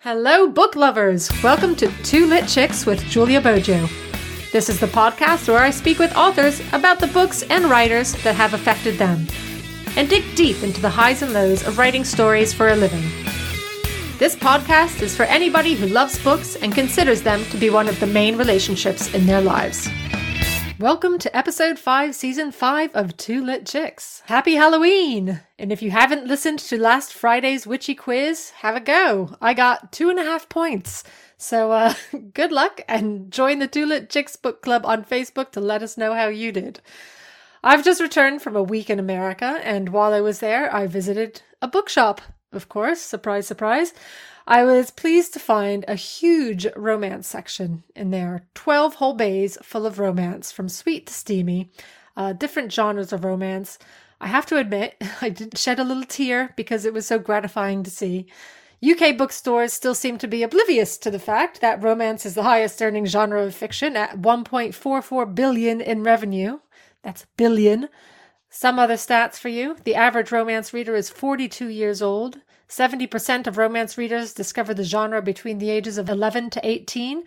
Hello, book lovers! Welcome to Two Lit Chicks with Julia Bojo. This is the podcast where I speak with authors about the books and writers that have affected them, and dig deep into the highs and lows of writing stories for a living. This podcast is for anybody who loves books and considers them to be one of the main relationships in their lives. Welcome to episode 5, season 5 of Two Lit Chicks. Happy Halloween! And if you haven't listened to last Friday's witchy quiz, have a go. I got 2.5 points. So good luck and join the Two Lit Chicks book club on Facebook to let us know how you did. I've just returned from a week in America, and while I was there, I visited a bookshop. Of course, surprise, surprise. I was pleased to find a huge romance section in there. 12 whole bays full of romance, from sweet to steamy, different genres of romance. I have to admit, I did shed a little tear because it was so gratifying to see. UK bookstores still seem to be oblivious to the fact that romance is the highest earning genre of fiction at 1.44 billion in revenue. That's billion. Some other stats for you. The average romance reader is 42 years old. 70% of romance readers discover the genre between the ages of 11 to 18.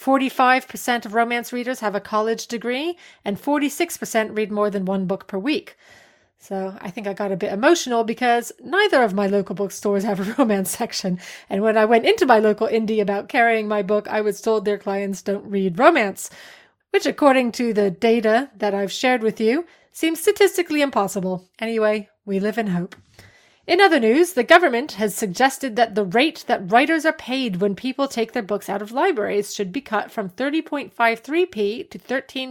45% of romance readers have a college degree, and 46% read more than one book per week. So I think I got a bit emotional because neither of my local bookstores have a romance section. And when I went into my local indie about carrying my book, I was told their clients don't read romance, which according to the data that I've shared with you, seems statistically impossible. Anyway, we live in hope. In other news, the government has suggested that the rate that writers are paid when people take their books out of libraries should be cut from 30.53p to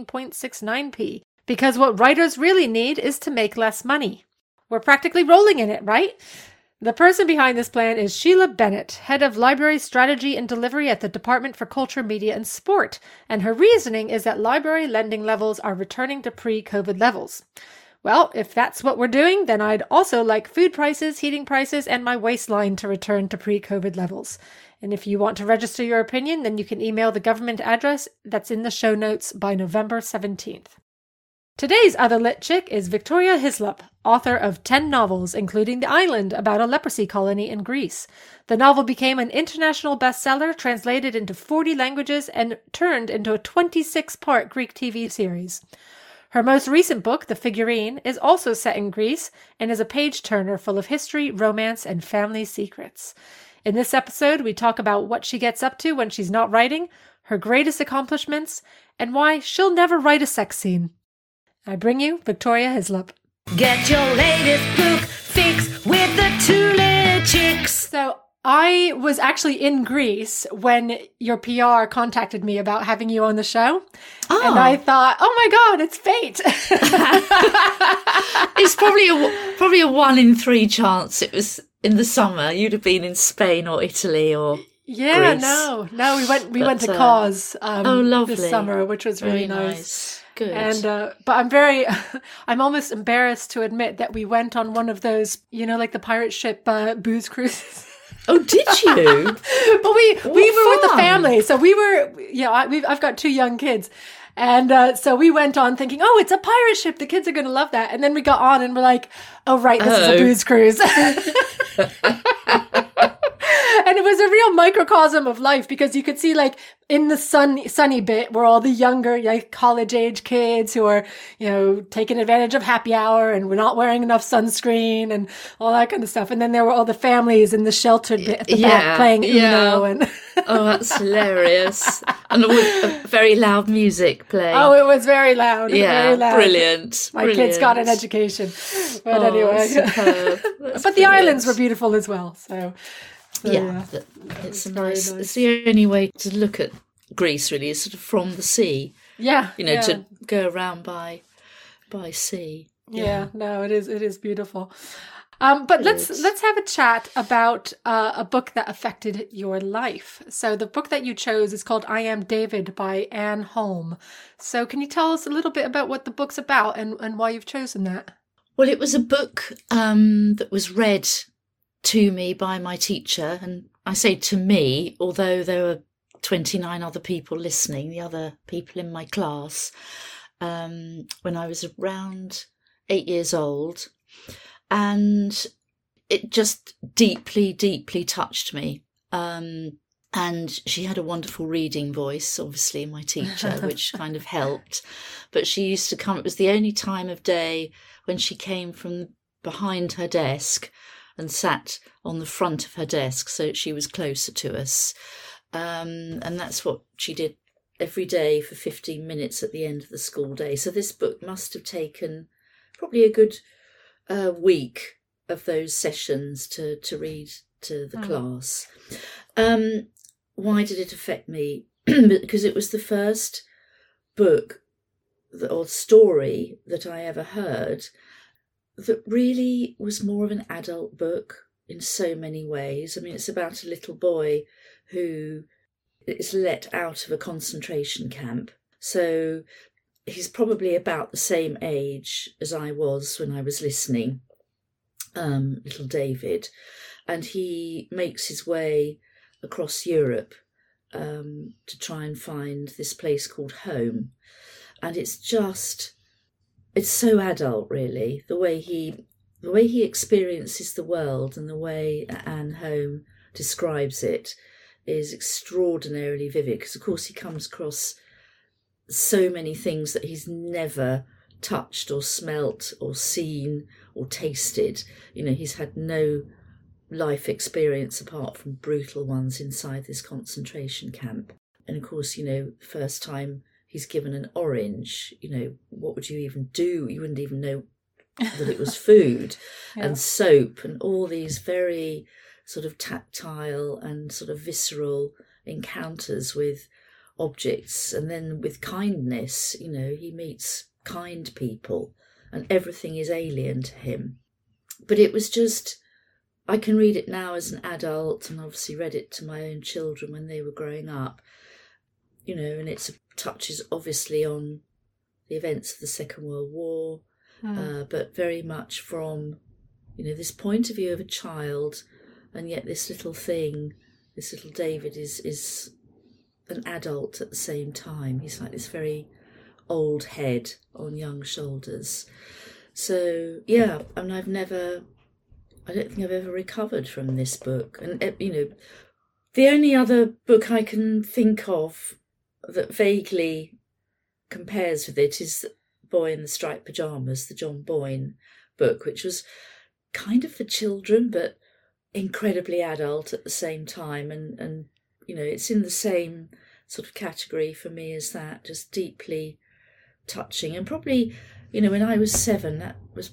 13.69p, because what writers really need is to make less money. We're practically rolling in it, right? The person behind this plan is Sheila Bennett, head of library strategy and delivery at the Department for Culture, Media and Sport, and her reasoning is that library lending levels are returning to pre-COVID levels. Well, if that's what we're doing, then I'd also like food prices, heating prices, and my waistline to return to pre-COVID levels. And if you want to register your opinion, then you can email the government address that's in the show notes by November 17th. Today's other lit chick is Victoria Hislop, author of 10 novels, including The Island, about a leprosy colony in Greece. The novel became an international bestseller, translated into 40 languages, and turned into a 26-part Greek TV series. Her most recent book, The Figurine, is also set in Greece and is a page-turner full of history, romance, and family secrets. In this episode, we talk about what she gets up to when she's not writing, her greatest accomplishments, and why she'll never write a sex scene. I bring you Victoria Hislop. Get your latest book fix with the Two Lit Chicks. So I was actually in Greece when your PR contacted me about having you on the show. Oh. And I thought, oh my God, it's fate. It's probably a 1 in 3 chance it was in the summer. You'd have been in Spain or Italy or yeah, Greece. No, we went to Kos lovely. This summer, which was really nice. Good. And but I'm almost embarrassed to admit that we went on one of those, like the pirate ship booze cruises. Oh, did you? But we were with the family, so we were. I've got 2 young kids, and so we went on thinking, oh, it's a pirate ship. The kids are going to love that. And then we got on, and we're like, oh, right, this is a booze cruise. And it was a real microcosm of life because you could see, like, in the sunny bit were all the younger, college-age kids who are, taking advantage of happy hour and were not wearing enough sunscreen and all that kind of stuff. And then there were all the families in the sheltered bit at the back playing Uno. And oh, that's hilarious. And with very loud music playing. Oh, it was very loud. Yeah, very loud. Brilliant. My kids got an education. But anyway. But the islands were beautiful as well, so... Yeah, it's nice. It's the only way to look at Greece, really, is sort of from the sea. Yeah, to go around by sea. Yeah, no, it is beautiful. But let's have a chat about a book that affected your life. So the book that you chose is called I Am David by Anne Holm. So can you tell us a little bit about what the book's about and why you've chosen that? Well, it was a book that was read to me by my teacher, and I say to me, although there were 29 other people listening, the other people in my class, when I was around 8 years old, and it just deeply, deeply touched me. And she had a wonderful reading voice, obviously, my teacher, which kind of helped. But she used to come, it was the only time of day when she came from behind her desk and sat on the front of her desk, so she was closer to us. And that's what she did every day for 15 minutes at the end of the school day. So this book must have taken probably a good week of those sessions to read to the class. Why did it affect me? Because it was the first book or story that I ever heard that really was more of an adult book in so many ways. I mean, it's about a little boy who is let out of a concentration camp. So he's probably about the same age as I was when I was listening, little David. And he makes his way across Europe to try and find this place called home. And it's so adult, really, the way he experiences the world, and the way Anne Home describes it is extraordinarily vivid, because of course he comes across so many things that he's never touched or smelt or seen or tasted. You know, he's had no life experience apart from brutal ones inside this concentration camp. And of course, you know, first time he's given an orange, you know, what would you even do? You wouldn't even know that it was food. Yeah. And soap, and all these very sort of tactile and sort of visceral encounters with objects. And then with kindness, you know, he meets kind people and everything is alien to him. But it was just, I can read it now as an adult, and obviously read it to my own children when they were growing up, you know, and it touches obviously on the events of the Second World War, but very much from, you know, this point of view of a child, and yet this little thing, this little David is an adult at the same time. He's like this very old head on young shoulders. So, yeah, I mean, I don't think I've ever recovered from this book. And, you know, the only other book I can think of that vaguely compares with it is Boy in the Striped Pyjamas, the John Boyne book, which was kind of for children, but incredibly adult at the same time. And you know, it's in the same sort of category for me as that, just deeply touching. And probably, you know, when I was 7, it was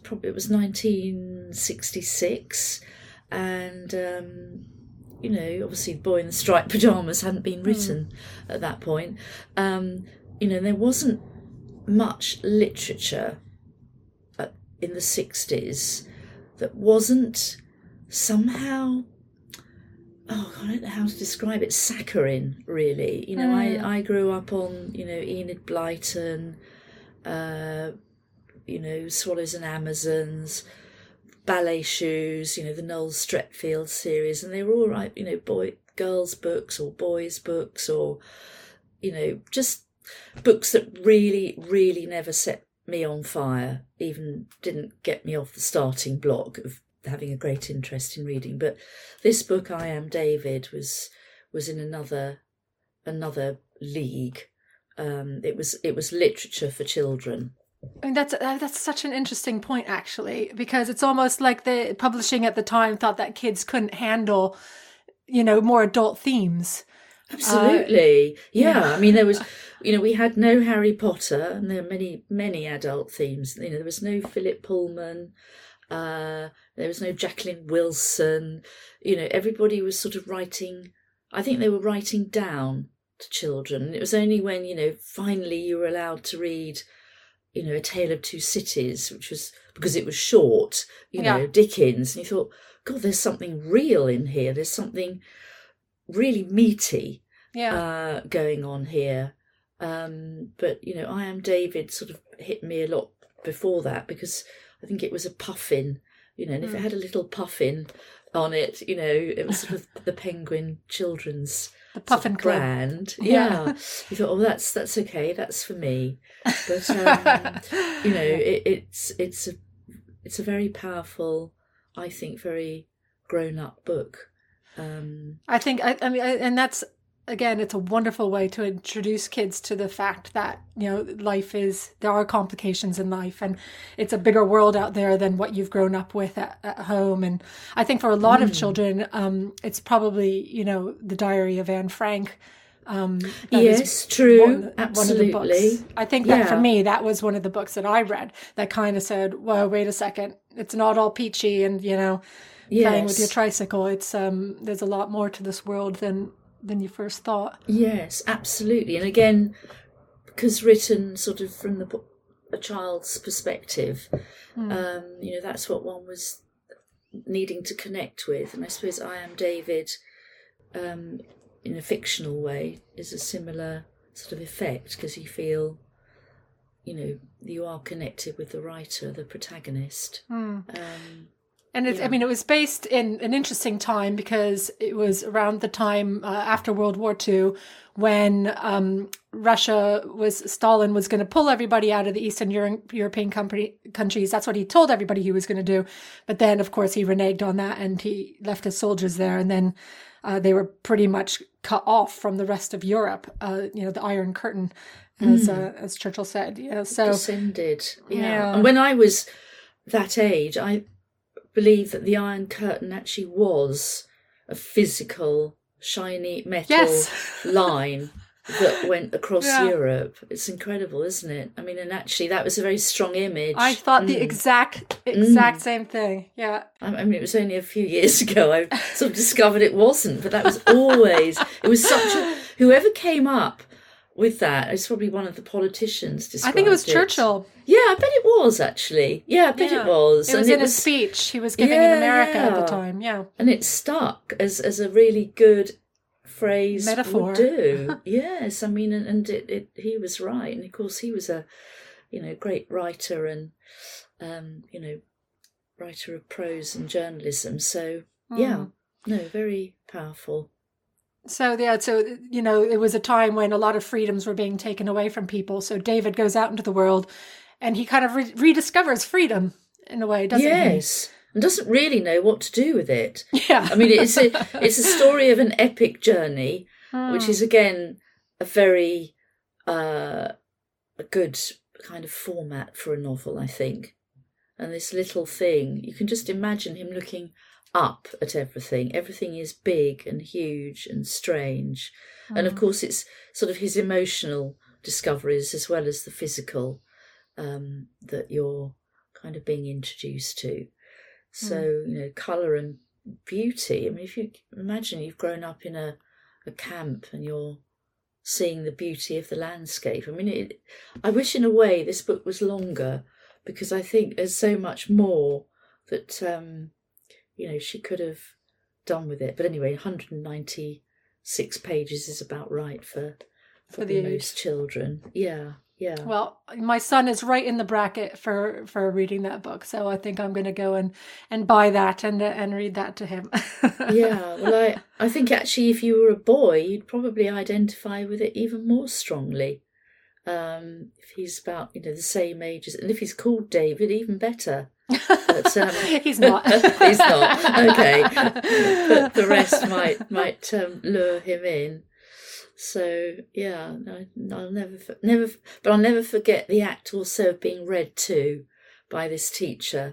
1966, and you know, obviously Boy in the Striped Pyjamas hadn't been written at that point. You know, there wasn't much literature in the 60s that wasn't somehow, I don't know how to describe it, saccharine, really. You know, I grew up on, you know, Enid Blyton, you know, Swallows and Amazons, Ballet Shoes, you know, the Noel Streatfeild series, and they were all right, you know, girls' books or boys' books, or, you know, just books that really, really never set me on fire, even didn't get me off the starting block of having a great interest in reading. But this book, I Am David, was in another league. It was literature for children. I mean, that's such an interesting point, actually, because it's almost like the publishing at the time thought that kids couldn't handle, you know, more adult themes. Absolutely. Yeah. I mean, there was, you know, we had no Harry Potter, and there were many, many adult themes. You know, there was no Philip Pullman, there was no Jacqueline Wilson. You know, everybody was sort of writing, I think they were writing down to children. And it was only when, you know, finally you were allowed to read, you know, A Tale of Two Cities, which was, because it was short, you know, Dickens, and you thought, God, there's something real in here. There's something really meaty going on here. But, you know, I Am David sort of hit me a lot before that, because I think it was a puffin, you know, and if it had a little puffin on it, you know, it was sort of the Penguin Children's the Puffin sort of brand. Yeah. You thought, oh, that's okay, that's for me. But you know, it's a very powerful, I think, very grown up book. I think, I mean, and that's, again, it's a wonderful way to introduce kids to the fact that, there are complications in life, and it's a bigger world out there than what you've grown up with at home. And I think for a lot of children, it's probably, The Diary of Anne Frank. Yes, true. Absolutely. One of the books. I think that for me, that was one of the books that I read that kind of said, well, wait a second, it's not all peachy and, playing with your tricycle. It's there's a lot more to this world than you first thought. Yes, absolutely. And again, because written sort of from a child's perspective, that's what one was needing to connect with. And I suppose I Am David, in a fictional way, is a similar sort of effect, because you feel, you are connected with the writer, the protagonist. And it was based in an interesting time, because it was around the time after World War II, when Stalin was going to pull everybody out of the Eastern European countries. That's what he told everybody he was going to do. But then, of course, he reneged on that, and he left his soldiers there. And then they were pretty much cut off from the rest of Europe, the Iron Curtain, as Churchill said. So descended. Yeah. And when I was that age, I believe that the Iron Curtain actually was a physical, shiny metal line that went across Europe. It's incredible, isn't it? I mean, and actually that was a very strong image. I thought the exact same thing. Yeah. I mean, it was only a few years ago I sort of discovered it wasn't, but that was always, it was whoever came up with that, it's probably one of the politicians described I think it was Churchill. Yeah, I bet it was, actually. Yeah, I bet it was. It was in a speech he was giving in America at the time, And it stuck as a really good phrase metaphor would do. Yes, I mean, and he was right. And of course he was a, great writer and, writer of prose and journalism. So, very powerful. So, it was a time when a lot of freedoms were being taken away from people. So David goes out into the world and he kind of rediscovers freedom in a way, doesn't he? Yes, and doesn't really know what to do with it. Yeah. I mean, it's a story of an epic journey, which is, again, a very a good kind of format for a novel, I think. And this little thing, you can just imagine him looking up at everything. Everything is big and huge and strange. And of course it's sort of his emotional discoveries as well as the physical that you're kind of being introduced to. So, colour and beauty. I mean, if you imagine you've grown up in a camp and you're seeing the beauty of the landscape. I mean, I wish in a way this book was longer, because I think there's so much more that she could have done with it. But anyway, 196 pages is about right for most children. Yeah. Well, my son is right in the bracket for reading that book, so I think I'm going to go and buy that and read that to him. Yeah, well, I think actually if you were a boy, you'd probably identify with it even more strongly. If he's about the same age as, and if he's called David, even better. But, he's not. He's not. Okay, but the rest might lure him in. So yeah, I'll never forget the act also of being read to by this teacher.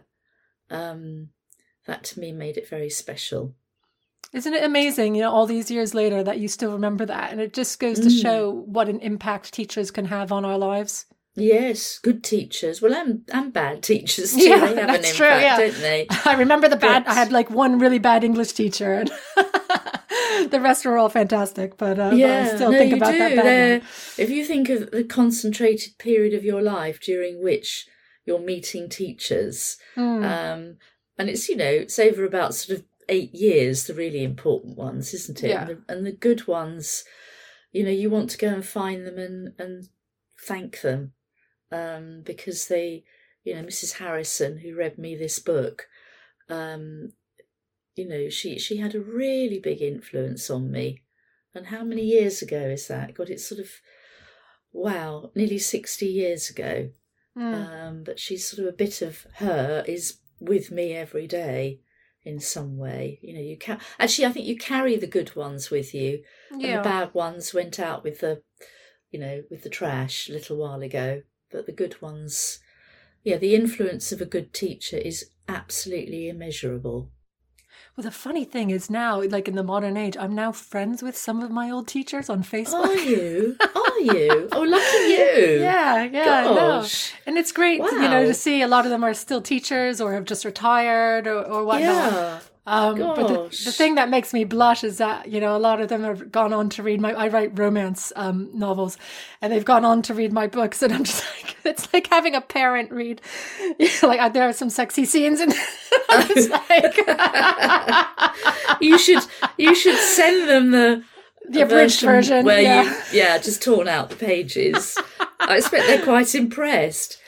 That to me made it very special. Isn't it amazing, all these years later that you still remember that? And it just goes to show what an impact teachers can have on our lives. Yes, good teachers. Well, and bad teachers too. They have an impact, don't they? I remember the bad. I had one really bad English teacher, and the rest were all fantastic. But I still think about that bad one. If you think of the concentrated period of your life during which you're meeting teachers, and it's it's over about sort of 8 years, the really important ones, isn't it? Yeah. And the good ones, you want to go and find them and thank them. Because they, Mrs. Harrison, who read me this book, she had a really big influence on me. And how many years ago is that? God, it's sort of, wow, nearly 60 years ago. But she's sort of a bit of her is with me every day, in some way. You know, actually, I think you carry the good ones with you, and the bad ones went out with the trash a little while ago. But the good ones, the influence of a good teacher is absolutely immeasurable. Well, the funny thing is now, like in the modern age, I'm now friends with some of my old teachers on Facebook. Are you? Oh, lucky you. Yeah, Gosh. No. And it's great, to see a lot of them are still teachers or have just retired or whatnot. Yeah. But the thing that makes me blush is that, a lot of them have gone on to read I write romance novels, and they've gone on to read my books, and I'm just like, it's like having a parent read. Like, there are some sexy scenes, and I'm just like... you should send them the abridged version where you just torn out the pages. I expect they're quite impressed.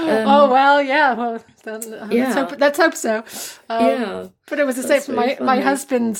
Let's hope so. But it was the same for my husband's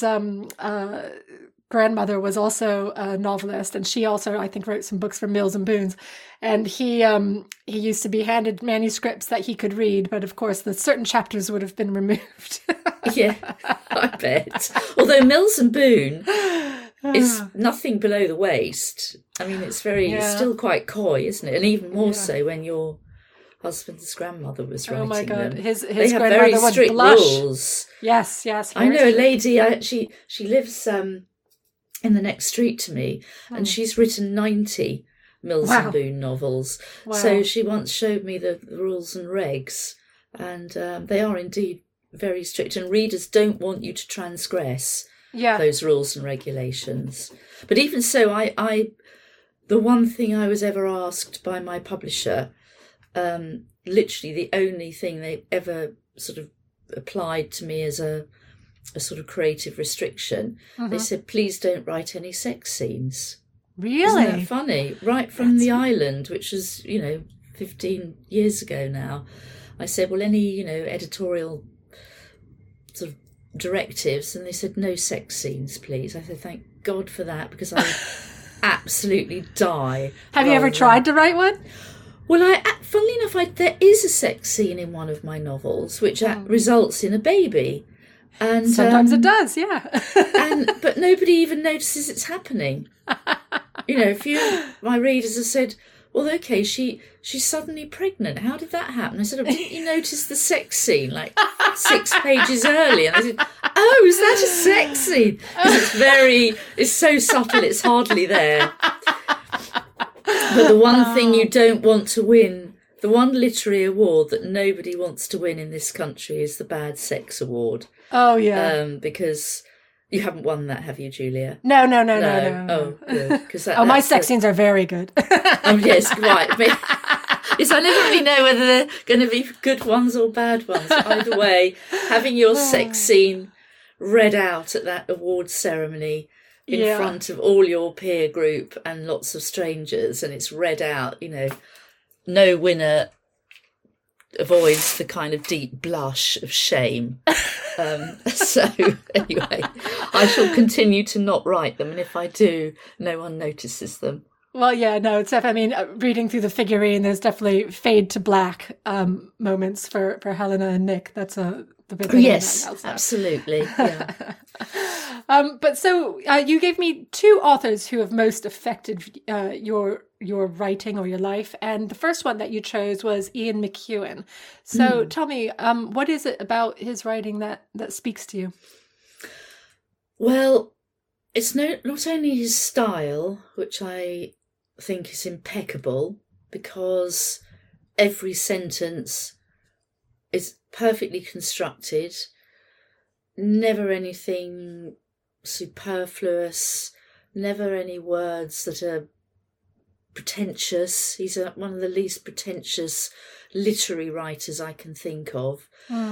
grandmother was also a novelist, and she also, I think, wrote some books for Mills and Boons. And he used to be handed manuscripts that he could read, but of course the certain chapters would have been removed. Yeah, I bet. Although Mills and Boon is nothing below the waist. I mean, it's still quite coy, isn't it? And even more so when your husband's grandmother was writing them. Oh my God, his they have grandmother very would strict blush. rules. Yes. I know a lady. She lives in the next street to me, and she's written 90 Mills and Boon novels. Wow. So she once showed me the rules and regs, and they are indeed very strict. And readers don't want you to transgress those rules and regulations. But even so, I the one thing I was ever asked by my publisher, literally the only thing they ever sort of applied to me as a sort of creative restriction, they said, please don't write any sex scenes. Really? Isn't that funny? Right from The Island, which was, 15 years ago now. I said, well, any, editorial sort of directives? And they said, no sex scenes, please. I said, thank God for that, because I would absolutely die. Have you ever tried to write one? Well, funnily enough, there is a sex scene in one of my novels, which results in a baby. And sometimes it does, yeah. But nobody even notices it's happening. A few of my readers have said, well, okay, she's suddenly pregnant. How did that happen? I said, didn't you notice the sex scene like 6 pages early? And I said, oh, is that a sex scene? Because it's so subtle, it's hardly there. But the one thing you don't want to win, the one literary award that nobody wants to win in this country is the Bad Sex Award. Oh, yeah. Because you haven't won that, have you, Julia? No. Oh, good. My sex scenes are very good. Oh, yes, right. Yes, I never really know whether they're going to be good ones or bad ones. Either way, having your sex scene read out at that awards ceremony in front of all your peer group and lots of strangers, and it's read out, no winner avoids the kind of deep blush of shame. So anyway, I shall continue to not write them, and if I do, no one notices them. Well, yeah, no, it's definitely, reading through the figurine, there's definitely fade to black moments for Helena and Nick. That's the bit that yes, absolutely. Yeah. But so you gave me 2 authors who have most affected your writing or your life, and the first one that you chose was Ian McEwan. So tell me, what is it about his writing that speaks to you? Well, it's not only his style, which I think is impeccable, because every sentence is perfectly constructed, never anything superfluous, never any words that are pretentious. He's one of the least pretentious literary writers I can think of.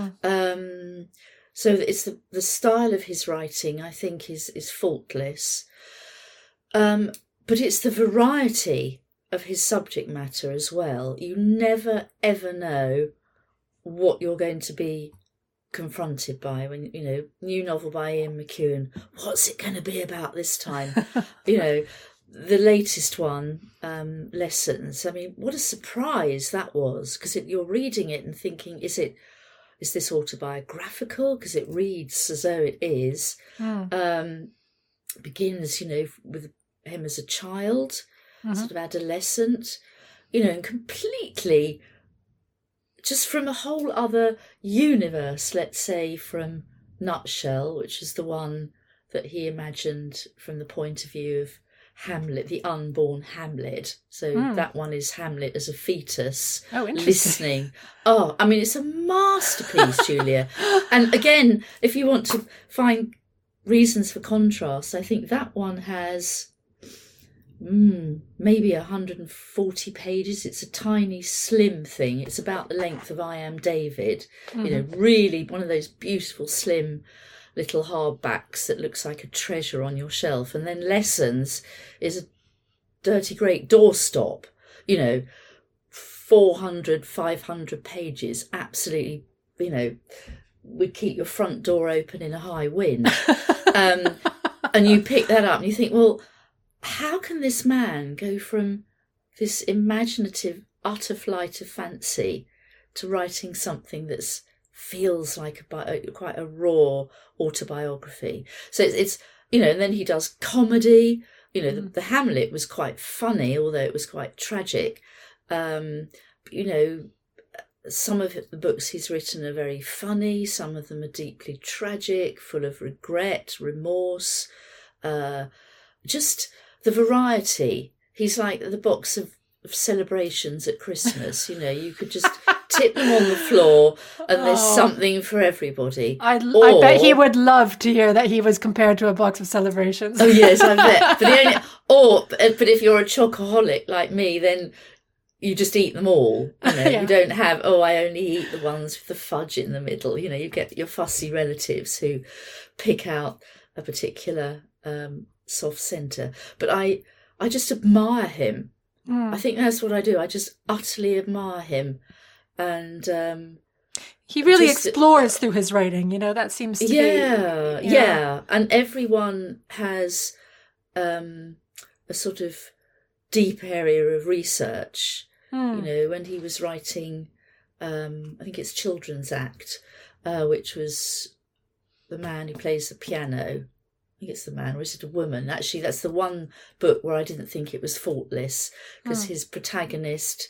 So it's the style of his writing, I think, is faultless. But it's the variety of his subject matter as well. You never, ever know what you're going to be confronted by when, new novel by Ian McEwan. What's it going to be about this time? The latest one, Lessons. I mean, what a surprise that was, because you're reading it and thinking, is it is this autobiographical? Because it reads as though it is. Begins, with him as a child, sort of adolescent, and completely just from a whole other universe, let's say from Nutshell, which is the one that he imagined from the point of view of Hamlet, the unborn Hamlet. So that one is Hamlet as a fetus listening. Oh, I mean, it's a masterpiece, Julia. And again, if you want to find reasons for contrast, I think that one has maybe 140 pages. It's a tiny, slim thing. It's about the length of I Am David. Really one of those beautiful, slim little hardbacks that looks like a treasure on your shelf. And then Lessons is a dirty great doorstop, 400, 500 pages, absolutely, would keep your front door open in a high wind. And you pick that up and you think, well, how can this man go from this imaginative, utter flight of fancy to writing something that's feels like quite a raw autobiography? So it's and then he does comedy. The Hamlet was quite funny, although it was quite tragic. Some of the books he's written are very funny. Some of them are deeply tragic, full of regret, remorse. Just the variety. He's like the box of celebrations at Christmas. You could just tip them on the floor and there's something for everybody. I bet he would love to hear that he was compared to a box of celebrations. Oh yes, I bet. But if you're a chocoholic like me, then you just eat them all. You don't have, I only eat the ones with the fudge in the middle. You get your fussy relatives who pick out a particular soft centre. But I just admire him. I think that's what I do. I just utterly admire him. And he really explores through his writing, that seems to be... Yeah. And everyone has a sort of deep area of research. When he was writing, I think it's Children's Act, which was the man who plays the piano. I think it's the man, or is it a woman? Actually, that's the one book where I didn't think it was faultless, because his protagonist,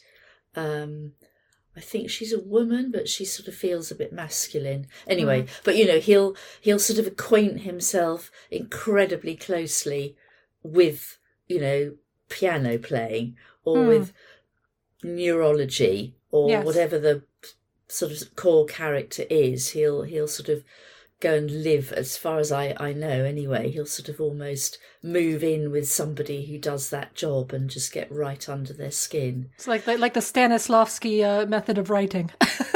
I think she's a woman, but she sort of feels a bit masculine. Anyway, but he'll sort of acquaint himself incredibly closely with, piano playing or with neurology or whatever the sort of core character is. He'll sort of go and live, as far as I know anyway, he'll sort of almost move in with somebody who does that job and just get right under their skin. It's like the Stanislavski method of writing.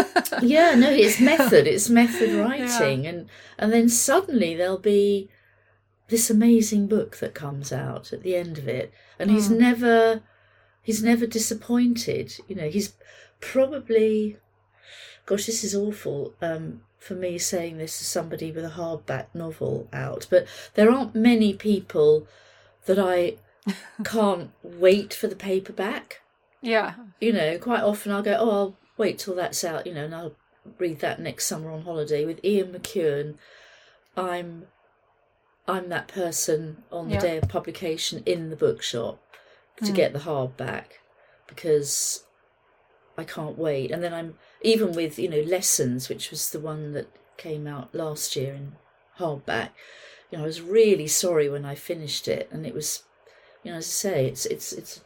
It's method writing. And then suddenly there'll be this amazing book that comes out at the end of it, and he's never disappointed. He's probably, gosh, this is awful for me saying this as somebody with a hardback novel out, but there aren't many people that I can't wait for the paperback. Yeah. Quite often I'll go, I'll wait till that's out, and I'll read that next summer on holiday. With Ian McEwan, I'm that person on the day of publication in the bookshop to get the hardback, because I can't wait. And then I'm, even with, Lessons, which was the one that came out last year in hardback, I was really sorry when I finished it. And it was, as I say, it's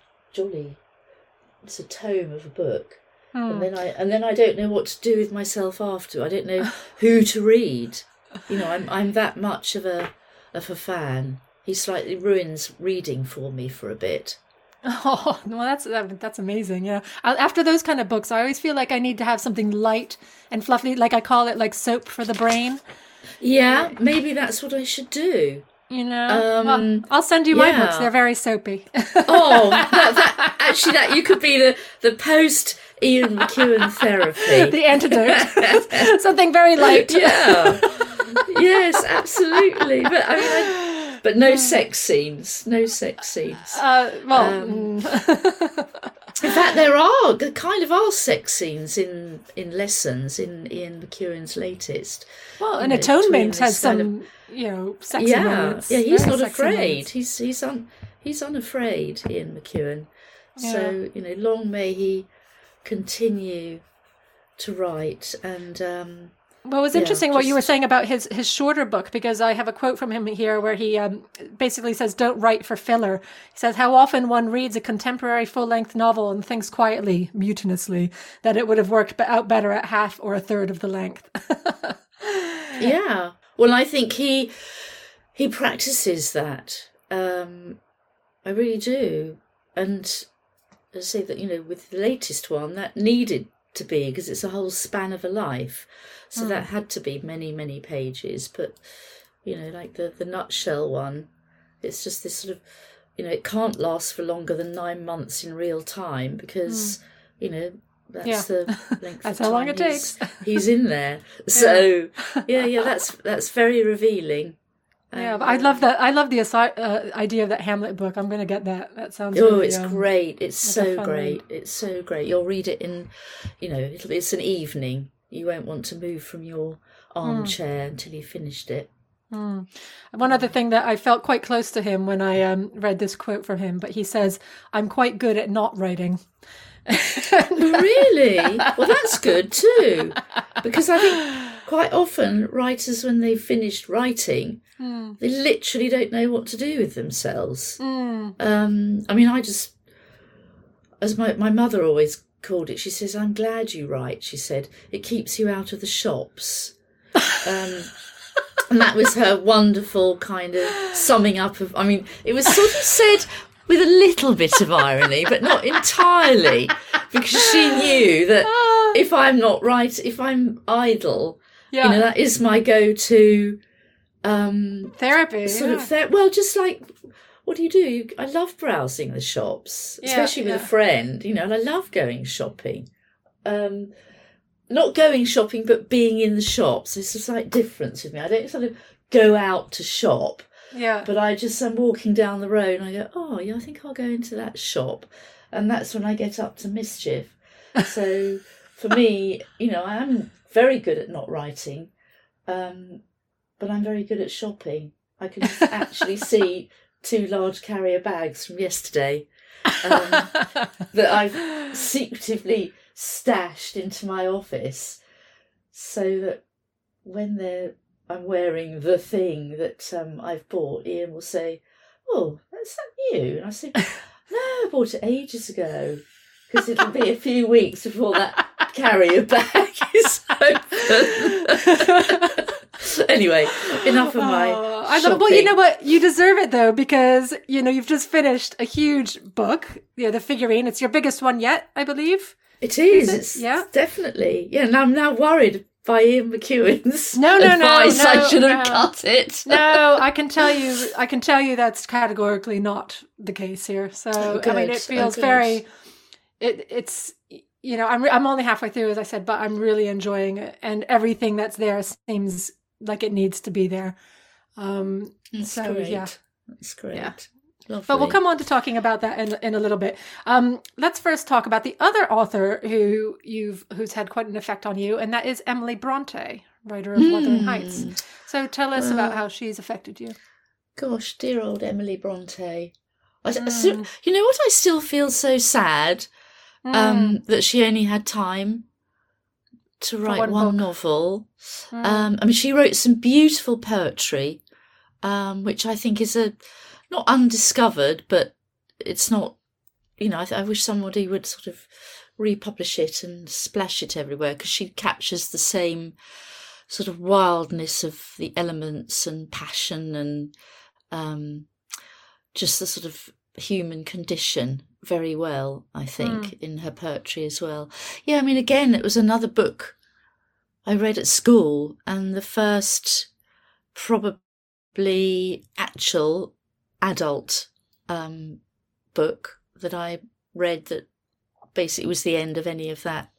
a tome of a book. And then I don't know what to do with myself after. I don't know who to read. I'm that much of a fan. He slightly ruins reading for me for a bit. Oh, well, that's amazing. Yeah. After those kind of books, I always feel like I need to have something light and fluffy, like I call it, like soap for the brain. Yeah, maybe that's what I should do. Well, I'll send you my books. They're very soapy. That you could be the post Ian McEwan therapy. The antidote. Something very light. Yeah. Yes, absolutely. But but no sex scenes. No sex scenes. In fact, there kind of are sex scenes in lessons in Ian McEwan's latest. Well, and Atonement has some, sexy moments. Yeah, he's not afraid. He's unafraid, Ian McEwan. Yeah. So, long may he continue to write. And well, it was interesting what you were saying about his shorter book, because I have a quote from him here where he basically says, "Don't write for filler." He says, "How often one reads a contemporary full-length novel and thinks quietly, mutinously, that it would have worked out better at half or a third of the length." Yeah. Well, I think he practices that. I really do. And I say that, with the latest one, that needed to be, because it's a whole span of a life. So that had to be many, many pages. But, like the nutshell one, it's just this sort of, it can't last for longer than 9 months in real time, because, that's the length that's of how time long it takes. He's in there. So, that's very revealing. Yeah, but I love that. I love the idea of that Hamlet book. I'm going to get that. That sounds. It's great. It's so great. It's so great. You'll read it in, it's an evening. You won't want to move from your armchair until you finished it. One other thing that I felt quite close to him when I read this quote from him, but he says, "I'm quite good at not writing." Really? Well, that's good too, because I think quite often writers, when they've finished writing, they literally don't know what to do with themselves. I just, as my mother always called it, she says, "I'm glad you write," she said. "It keeps you out of the shops." And that was her wonderful kind of summing up of, it was sort of said with a little bit of irony, but not entirely, because she knew that if I'm idle, that is my go-to therapy. Just like, what do? I love browsing the shops, especially with a friend, and I love going shopping. Not going shopping, but being in the shops. There's a slight difference with me. I don't sort of go out to shop. Yeah. But I'm walking down the road and I go, "Oh, yeah, I think I'll go into that shop." And that's when I get up to mischief. So for me, I am very good at not writing, but I'm very good at shopping. I can actually see 2 large carrier bags from yesterday that I've secretively stashed into my office, so that when I'm wearing the thing that I've bought, Ian will say, "Oh, that's that new?" And I say, "No, I bought it ages ago," because it'll be a few weeks before that carrier bag is open. Anyway, enough of my shopping. Well, you know what? You deserve it, though, because, you've just finished a huge book, The Figurine. It's your biggest one yet, I believe. It is. It's definitely. Yeah, and I'm now worried by Ian McEwan's advice. I should have cut it. No, I can tell you that's categorically not the case here. So, it feels very... It's... I'm only halfway through, as I said, but I'm really enjoying it. And everything that's there seems like it needs to be there. That's great. Yeah. That's great. Yeah. Lovely. But we'll come on to talking about that in a little bit. Let's first talk about the other author who's had quite an effect on you, and that is Emily Bronte, writer of Wuthering Heights. So tell us about how she's affected you. Gosh, dear old Emily Bronte. You know what? I still feel so sad that she only had time to write one novel. She wrote some beautiful poetry, which I think is not undiscovered, but it's not, I wish somebody would sort of republish it and splash it everywhere, because she captures the same sort of wildness of the elements and passion and just the sort of human condition very well, I think, in her poetry as well. Yeah, again, it was another book I read at school, and the first probably actual adult book that I read that basically was the end of any of that,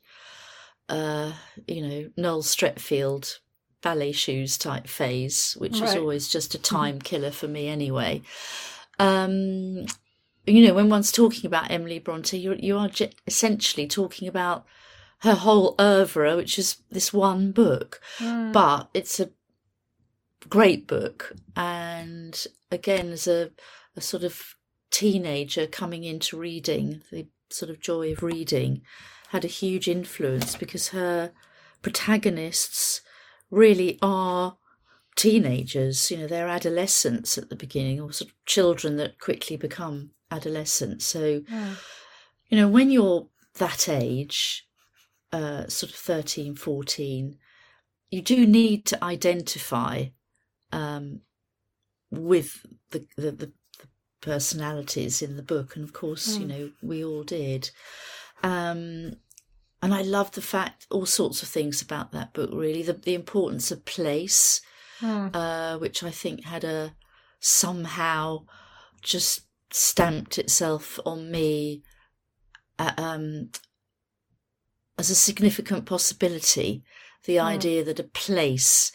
Noel Streatfeild ballet shoes type phase, which was always just a time killer for me anyway. when one's talking about Emily Bronte, you are essentially talking about her whole oeuvre, which is this one book. But it's a great book. And again, as a sort of teenager coming into reading, the sort of joy of reading had a huge influence, because her protagonists really are teenagers. They're adolescents at the beginning, or sort of children that quickly become adolescents. So, when you're that age, sort of 13, 14, you do need to identify with the personalities in the book. And of course, we all did. And I love the fact, all sorts of things about that book, really. The importance of place, which I think had somehow just stamped itself on me as a significant possibility. The idea that a place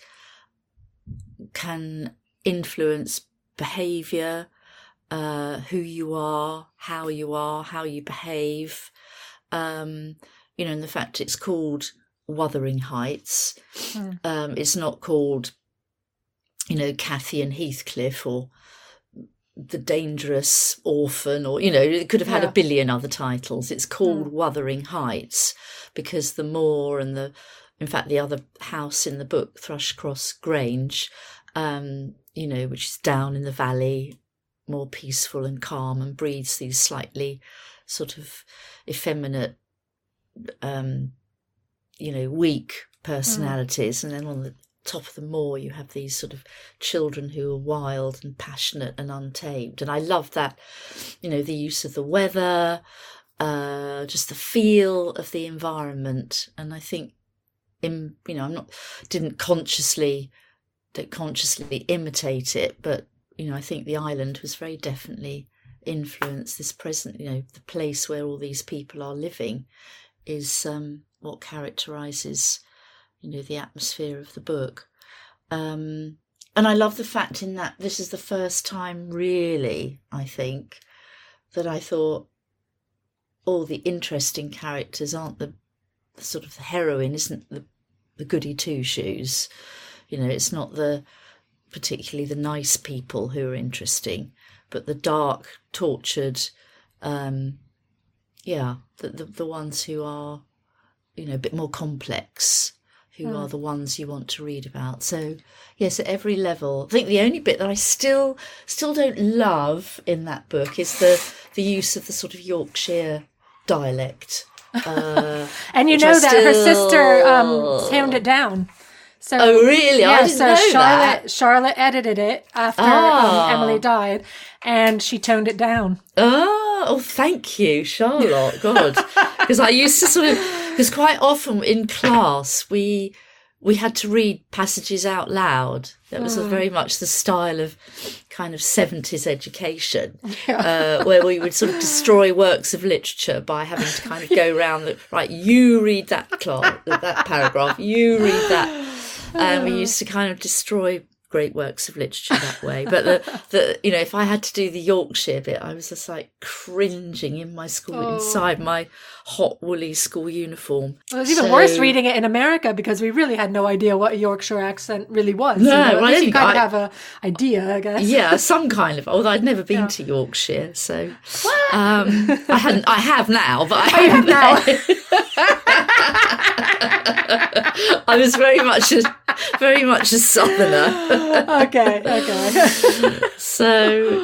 can influence behaviour, who you are, how you behave, and the fact it's called Wuthering Heights. It's not called, Cathy and Heathcliff, or The Dangerous Orphan, or, it could have had a billion other titles. It's called Wuthering Heights because the moor and in fact, the other house in the book, Thrushcross Grange, which is down in the valley, more peaceful and calm, and breeds these slightly sort of effeminate, weak personalities. And then on the top of the moor, you have these sort of children who are wild and passionate and untamed. And I love that, the use of the weather, just the feel of the environment. And I think, don't consciously imitate it, but I think the island was very definitely influenced. This present, the place where all these people are living is what characterises, the atmosphere of the book. And I love the fact in that this is the first time, really, I think, that I thought all the interesting characters aren't the sort of the heroine, isn't the goody two-shoes. It's not particularly the nice people who are interesting, but the dark, tortured, the ones who are, a bit more complex, who are the ones you want to read about. So, yes, at every level. I think the only bit that I still don't love in that book is the use of the sort of Yorkshire dialect. And her sister toned it down. So, oh, really? Yeah, I didn't know that. Charlotte edited it after Emily died, and she toned it down. Oh, thank you, Charlotte. God. Because I used to because quite often in class we had to read passages out loud. That was very much the style of kind of 70s education, where we would sort of destroy works of literature by having to kind of go around, right, you read that paragraph, you read that. And we used to kind of destroy great works of literature that way. But if I had to do the Yorkshire bit, I was just like cringing in my school, inside my hot woolly school uniform. Well, it was even worse reading it in America, because we really had no idea what a Yorkshire accent really was. No, at least you kind of have an idea, I guess. Yeah, some kind of. Although I'd never been to Yorkshire, so I have now, but I have now. I was very much a southerner. Okay. So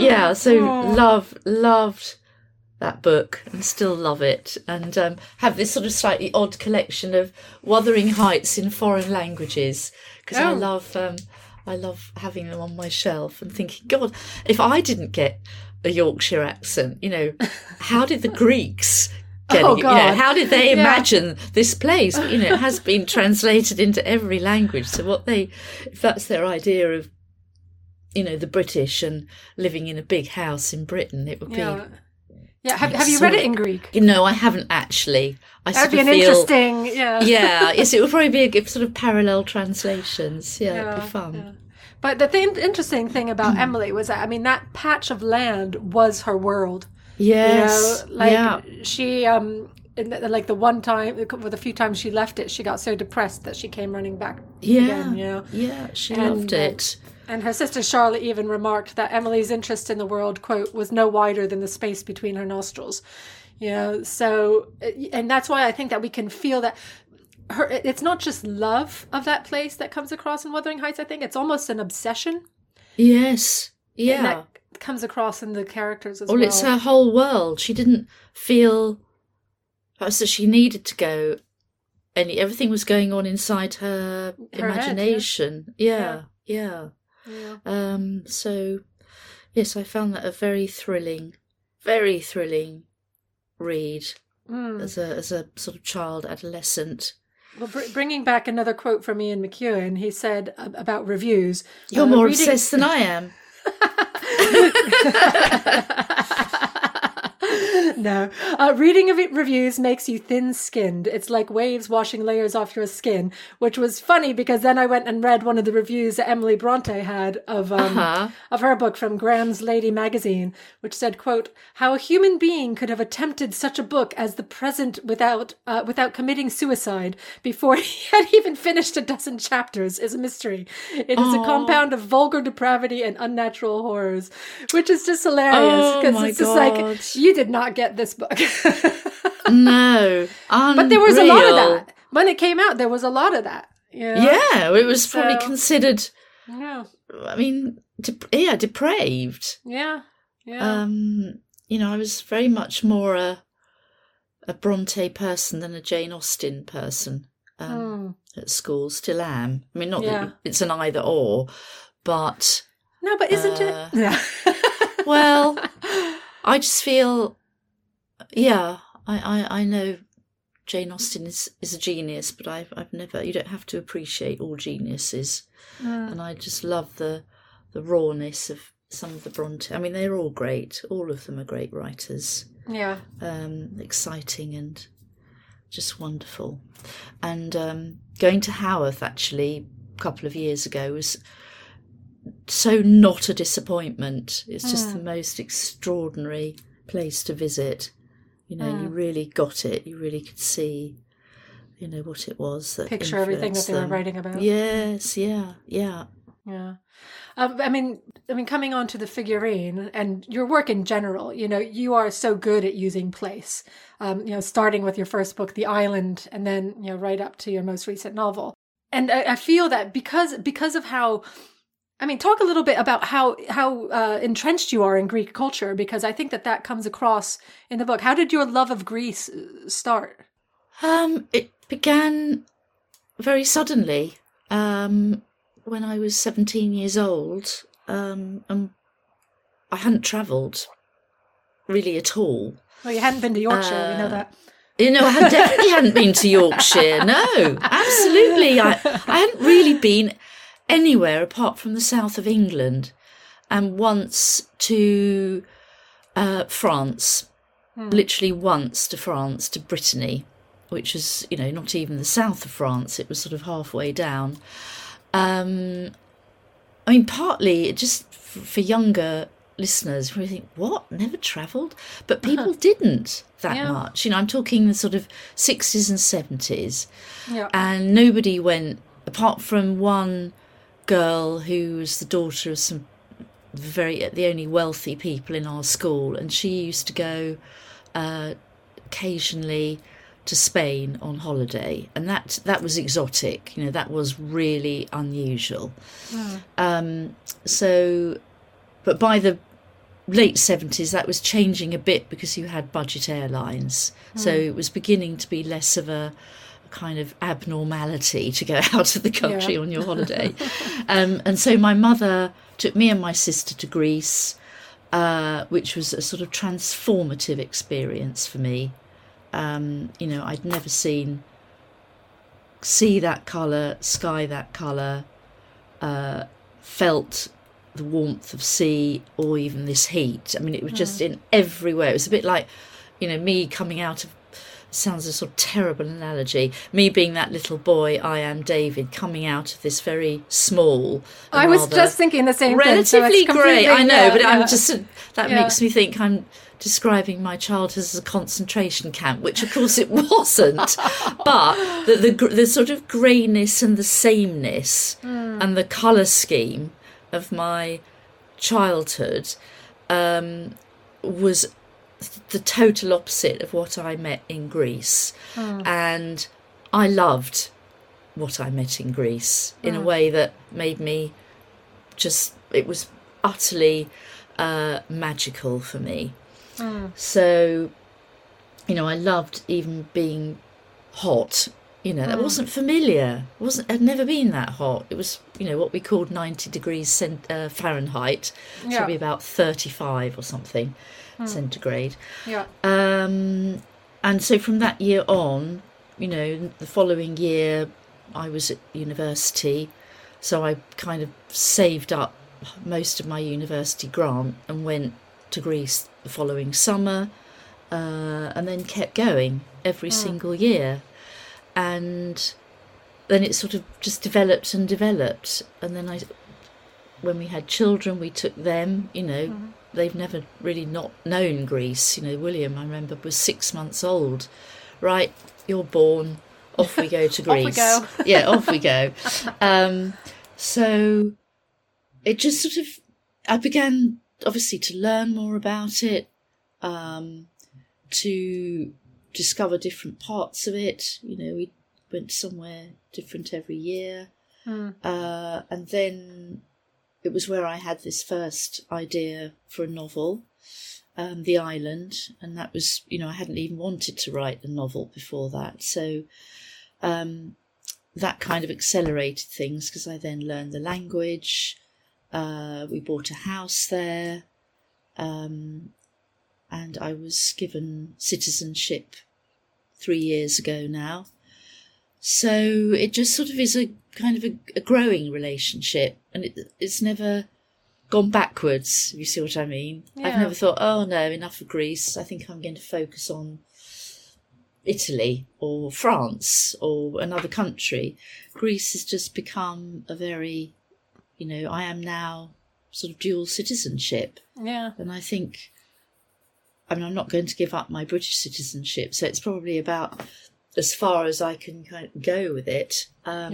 loved that book and still love it, and have this sort of slightly odd collection of Wuthering Heights in foreign languages, because I love having them on my shelf and thinking, God, if I didn't get a Yorkshire accent, how did the Greeks get it? How did they imagine this place? But, it has been translated into every language. So if that's their idea of, the British and living in a big house in Britain, it would be. Yeah, have you read it in Greek? No, I haven't actually. That'd be interesting. Yeah. Yeah, yes, it would probably be a good sort of parallel translations. Yeah, it'd be fun. Yeah. But the interesting thing about Emily was that, that patch of land was her world. Yes. She like the one time, with a few times she left it, she got so depressed that she came running back again, Yeah, she loved it. And her sister Charlotte even remarked that Emily's interest in the world, quote, was no wider than the space between her nostrils. So, and that's why I think that we can feel that it's not just love of that place that comes across in Wuthering Heights. I think it's almost an obsession. Yes. Yeah. And that comes across in the characters as well. Well, it's her whole world. She didn't feel so she needed to go, and everything was going on inside her imagination. Head, yeah. So, yes, I found that a very thrilling read as a sort of child, adolescent. Well, bringing back another quote from Ian McEwan, he said about reviews. You're more obsessed than I am. No. Reading of reviews makes you thin-skinned. It's like waves washing layers off your skin, which was funny because then I went and read one of the reviews that Emily Bronte had of her book from Graham's Lady magazine, which said, quote, how a human being could have attempted such a book as The Present without committing suicide before he had even finished a dozen chapters is a mystery. It is a compound of vulgar depravity and unnatural horrors, which is just hilarious because it's just like, you did not get this book. No. Unreal. But there was a lot of that. When it came out, there was a lot of that. Yeah, it was probably considered, I mean, depraved. Yeah. I was very much more a Bronte person than a Jane Austen person at school. Still am. I mean, not that it's an either or, but... No, but isn't it? Yeah. Well, I just feel... Yeah, I know Jane Austen is a genius, but I've never. You don't have to appreciate all geniuses, and I just love the rawness of some of the Bronte. I mean, they're all great. All of them are great writers. Yeah. Exciting and just wonderful. And going to Haworth actually a couple of years ago was so not a disappointment. It's just the most extraordinary place to visit. You really got it. You really could see, what it was that picture everything that they were writing about. Yes, yeah. I mean, coming on to the figurine and your work in general, you are so good at using place. Starting with your first book, The Island, and then right up to your most recent novel. And I feel that because of how. I mean, talk a little bit about how entrenched you are in Greek culture, because I think that comes across in the book. How did your love of Greece start? It began very suddenly when I was 17 years old. And I hadn't travelled really at all. Well, you hadn't been to Yorkshire, we know that. I definitely hadn't been to Yorkshire. No, absolutely. I hadn't really been anywhere apart from the south of England, and once to France, literally once to France, to Brittany, which was, not even the south of France. It was sort of halfway down. I mean, partly just for younger listeners who think, what, never travelled? But people didn't that much. I'm talking the sort of 60s and 70s. Yeah. And nobody went, apart from one girl who was the daughter of some the only wealthy people in our school, and she used to go occasionally to Spain on holiday, and that was exotic. That was really unusual. But by the late 70s that was changing a bit because you had budget airlines, so it was beginning to be less of a kind of abnormality to go out of the country on your holiday. And so my mother took me and my sister to Greece, which was a sort of transformative experience for me. I'd never seen sea that colour, sky that colour, felt the warmth of sea or even this heat. I mean, it was just in everywhere. It was a bit like, me coming out of, sounds a sort of terrible analogy, me being that little boy, I am David, coming out of this very small, I was just thinking the same relatively thing, grey, I know, but I'm just, that makes me think I'm describing my childhood as a concentration camp, which of course it wasn't. But the sort of greyness and the sameness and the colour scheme of my childhood was the total opposite of what I met in Greece. And I loved what I met in Greece in a way that made me it was utterly magical for me. So, I loved even being hot. That wasn't familiar. I'd never been that hot. It was, what we called 90 degrees Fahrenheit, which would be about 35 or something centigrade. Yeah. And so from that year on, the following year I was at university, so I kind of saved up most of my university grant and went to Greece the following summer, and then kept going every single year. And then it sort of just developed and developed. And then when we had children, we took them, they've never really not known Greece. William, I remember, was 6 months old. Right, you're born, off we go to Greece. Off we go. Yeah, off we go. So it just sort of, I began obviously to learn more about it, to discover different parts of it. We went somewhere different every year. And then it was where I had this first idea for a novel, The Island. And that was, I hadn't even wanted to write a novel before that. So that kind of accelerated things because I then learned the language. We bought a house there. And I was given citizenship 3 years ago now. So it just sort of is a kind of a growing relationship, and it's never gone backwards, if you see what I mean. Yeah. I've never thought, oh no, enough of Greece. I think I'm going to focus on Italy or France or another country. Greece has just become a very, I am now sort of dual citizenship. Yeah. And I think, I'm not going to give up my British citizenship, so it's probably about as far as I can kind of go with it.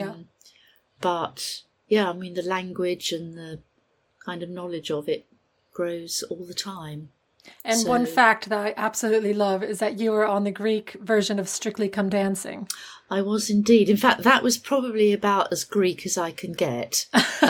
But, the language and the kind of knowledge of it grows all the time. And one fact that I absolutely love is that you were on the Greek version of Strictly Come Dancing. I was indeed. In fact, that was probably about as Greek as I can get,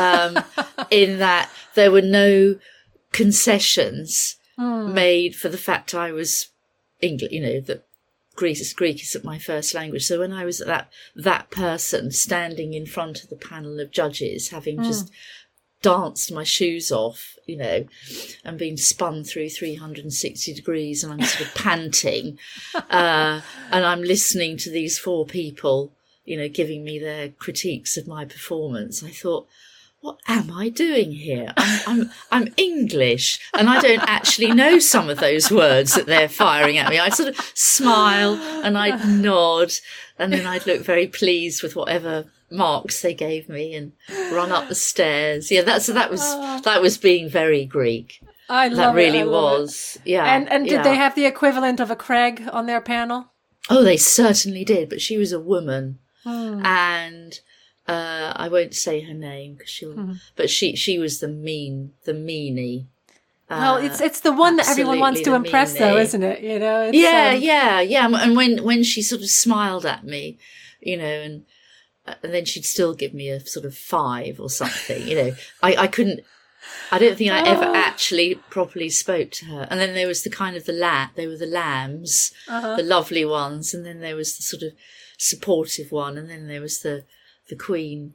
in that there were no concessions made for the fact I was English, that Greek is my first language. So when I was that person standing in front of the panel of judges, having just danced my shoes off, and been spun through 360 degrees, and I'm sort of panting, and I'm listening to these four people, giving me their critiques of my performance, I thought, what am I doing here? I'm English, and I don't actually know some of those words that they're firing at me. I'd sort of smile and I'd nod, and then I'd look very pleased with whatever marks they gave me and run up the stairs. Yeah, that was being very Greek. I love that really it. I love was. It. Yeah. And did they have the equivalent of a Craig on their panel? Oh, they certainly did. But she was a woman, and I won't say her name because but she was the meanie. Well, it's the one that everyone wants to impress, though, isn't it? It's, yeah. And when she sort of smiled at me, and then she'd still give me a sort of 5 or something. I couldn't. I don't think I ever actually properly spoke to her. And then there was the kind of they were the lambs, the lovely ones, and then there was the sort of supportive one, and then there was the queen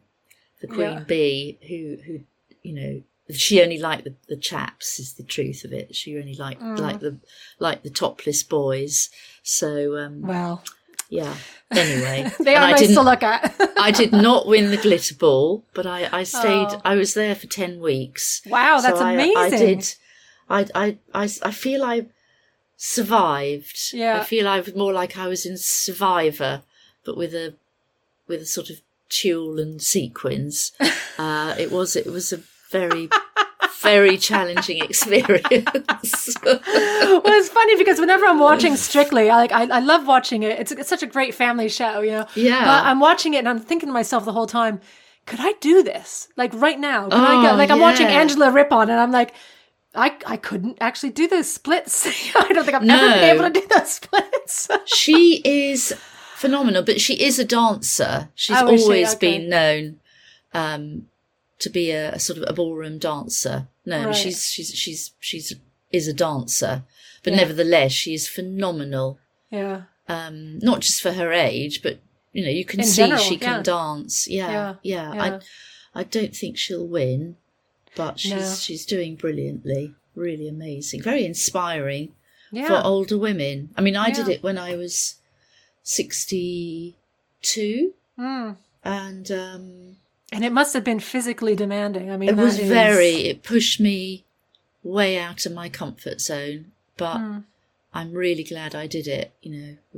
bee who she only liked the chaps, is the truth of it. She only liked the topless boys. So well, yeah. Anyway, they are nice to look at. I did not win the glitter ball, but I stayed. I was there for 10 weeks. Wow, that's amazing. I feel I survived. Yeah. I feel I was more like I was in Survivor, but with a sort of tulle and sequins. It was a very very challenging experience. Well, it's funny because whenever I'm watching Strictly, I love watching it. It's such a great family show, you know. Yeah. But I'm watching it and I'm thinking to myself the whole time, could I do this? Like right now? Can I go? Like I'm watching Angela Rippon and I'm like, I couldn't actually do those splits. I don't think I've ever been able to do those splits. She is phenomenal, but she is a dancer. She's always been known to be a sort of a ballroom dancer. No, right. she's is a dancer, but nevertheless, she is phenomenal. Yeah. Not just for her age, but you know, you can see general, she can dance. Yeah. I don't think she'll win, but she's doing brilliantly. Really amazing, very inspiring for older women. I mean, I did it when I was 62, and it must have been phically demanding. I mean, it was it pushed me way out of my comfort zone, but I'm really glad I did it. You know, it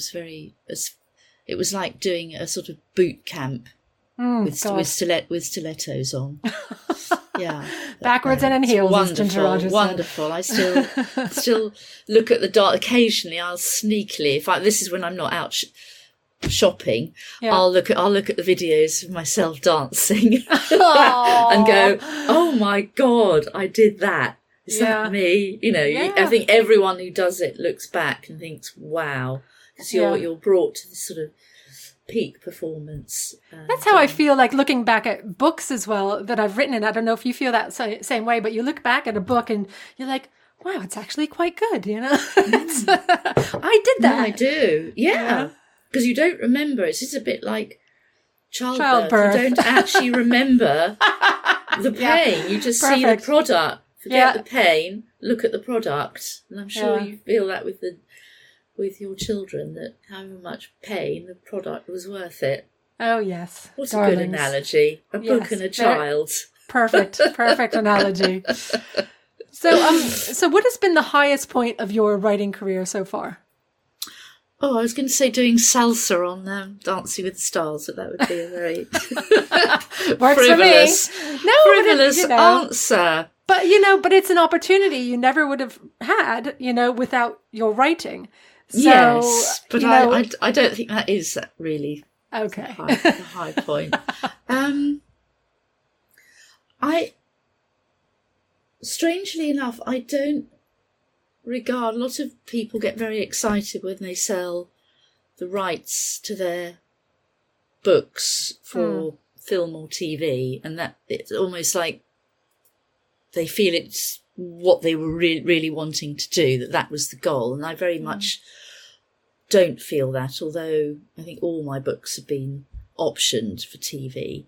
was like doing a sort of boot camp with stilettos on. Yeah, backwards and in heels. Wonderful. I still look at the dart occasionally. I'll sneakily, this is when I'm not out shopping, I'll look at the videos of myself dancing and go, oh my God, I did that. Is that me? You know, I think everyone who does it looks back and thinks, wow, because you're brought to this sort of peak performance. That's how I feel like looking back at books as well that I've written. And I don't know if you feel that same way, but you look back at a book and you're like, wow, it's actually quite good, you know? I did that. I do. Yeah. Because you don't remember. It's just a bit like childbirth. You don't actually remember the pain. You just see the product. Forget the pain. Look at the product. And I'm sure you feel that with your children, that however much pain, the product was worth it. Oh, yes. What a good analogy. A book and a child. Perfect analogy. So what has been the highest point of your writing career so far? Oh, I was going to say doing salsa on Dancing with the Stars, but that would be a very frivolous answer. But, but it's an opportunity you never would have had, without your writing. So, yes, but I don't think that is really okay. the high point. Strangely enough, I don't regard. A lot of people get very excited when they sell the rights to their books for film or TV, and that it's almost like they feel it's what they were really wanting to do, that was the goal. And I very much don't feel that, although I think all my books have been optioned for TV.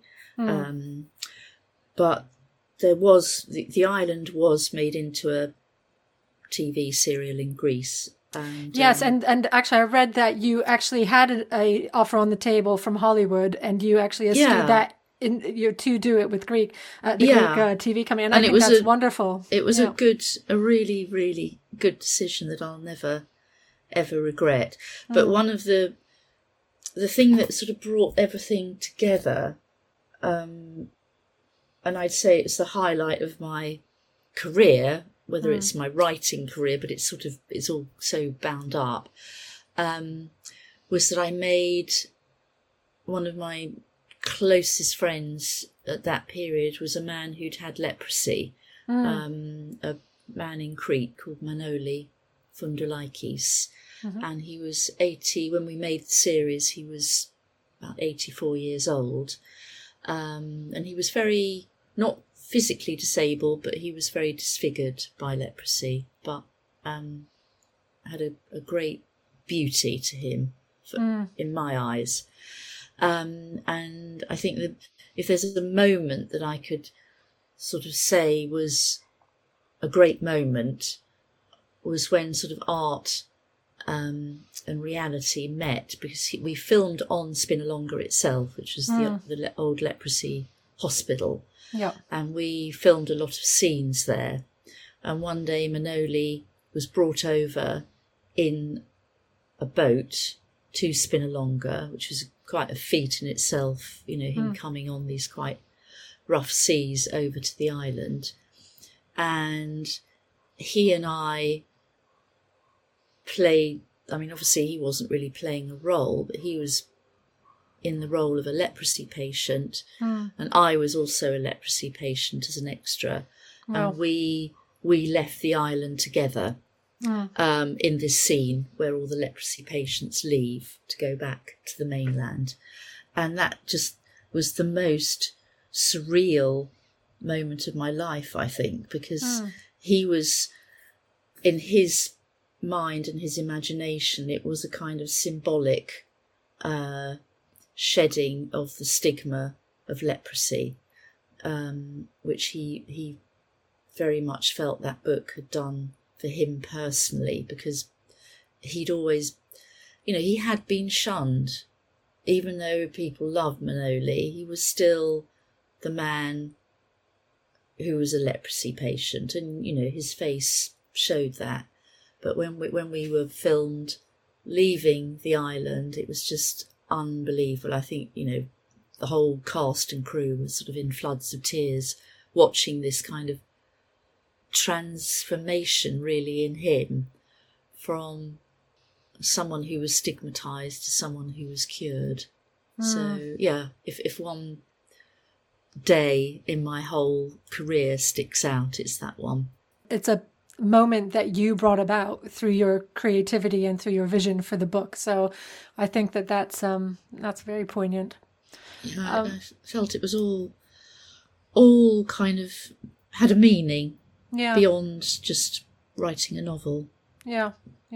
But there was, the island was made into a TV serial in Greece. And, yes, and actually I read that you actually had a offer on the table from Hollywood, and you actually eschewed that to do it with Greek, Greek TV company, and I think that's wonderful. It was a really, really good decision that I'll never, ever regret. But one of the thing that sort of brought everything together, and I'd say it's the highlight of my career, whether it's my writing career, but it's all so bound up, was that I made one of my closest friends at that period was a man who'd had leprosy, a man in Crete called Manoli Foundoulakis, and he was 80 when we made the series. He was about 84 years old, and he was very not physically disabled, but he was very disfigured by leprosy, but had a great beauty to him in my eyes. And I think that if there's a moment that I could sort of say was a great moment, was when sort of art and reality met, because we filmed on Spinalonga itself, which was the old leprosy hospital. Yeah. And we filmed a lot of scenes there. And one day Manoli was brought over in a boat to Spinalonga, which was quite a feat in itself, him coming on these quite rough seas over to the island. and he and I played, I mean, obviously he wasn't really playing a role, but he was in the role of a leprosy patient, and I was also a leprosy patient as an extra. Wow. And we left the island together in this scene where all the leprosy patients leave to go back to the mainland. And that just was the most surreal moment of my life, I think, because he was, in his mind and his imagination, it was a kind of symbolic shedding of the stigma of leprosy, which he very much felt that book had done for him personally, because he'd always, he had been shunned. Even though people loved Manoli, he was still the man who was a leprosy patient, and his face showed that. But when we were filmed leaving the island, it was just unbelievable. I think the whole cast and crew was sort of in floods of tears watching this kind of transformation really in him, from someone who was stigmatized to someone who was cured. So yeah, if one day in my whole career sticks out, it's that one. It's a moment that you brought about through your creativity and through your vision for the book. So I think that's very poignant. Yeah, I felt it was all kind of had a meaning beyond just writing a novel. Yeah.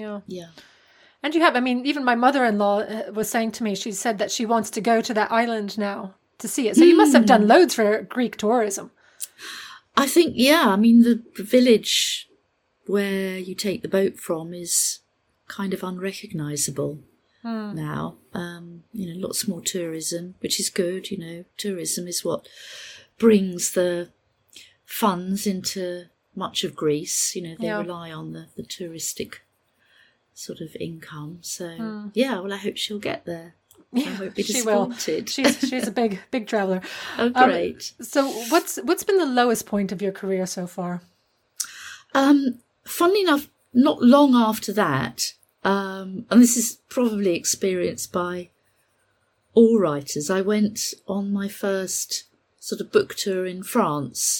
And you have, even my mother-in-law was saying to me, she said that she wants to go to that island now to see it. So you must have done loads for Greek tourism. I think, the village where you take the boat from is kind of unrecognisable now. Lots more tourism, which is good. Tourism is what brings the funds into much of Greece. They rely on the touristic sort of income. So I hope she'll get there. I won't be disappointed. She will. She's a big traveller. Oh, great. So what's been the lowest point of your career so far? Funnily enough, not long after that, and this is probably experienced by all writers, I went on my first sort of book tour in France,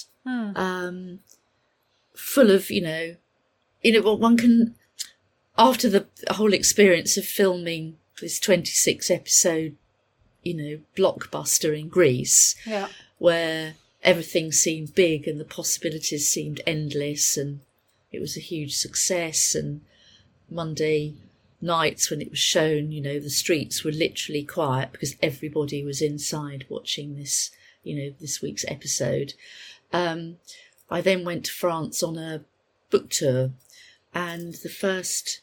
full of, what one can, after the whole experience of filming this 26 episode, blockbuster in Greece, where everything seemed big and the possibilities seemed endless, and it was a huge success. And Monday nights when it was shown, the streets were literally quiet because everybody was inside watching this, this week's episode. I then went to France on a book tour, and the first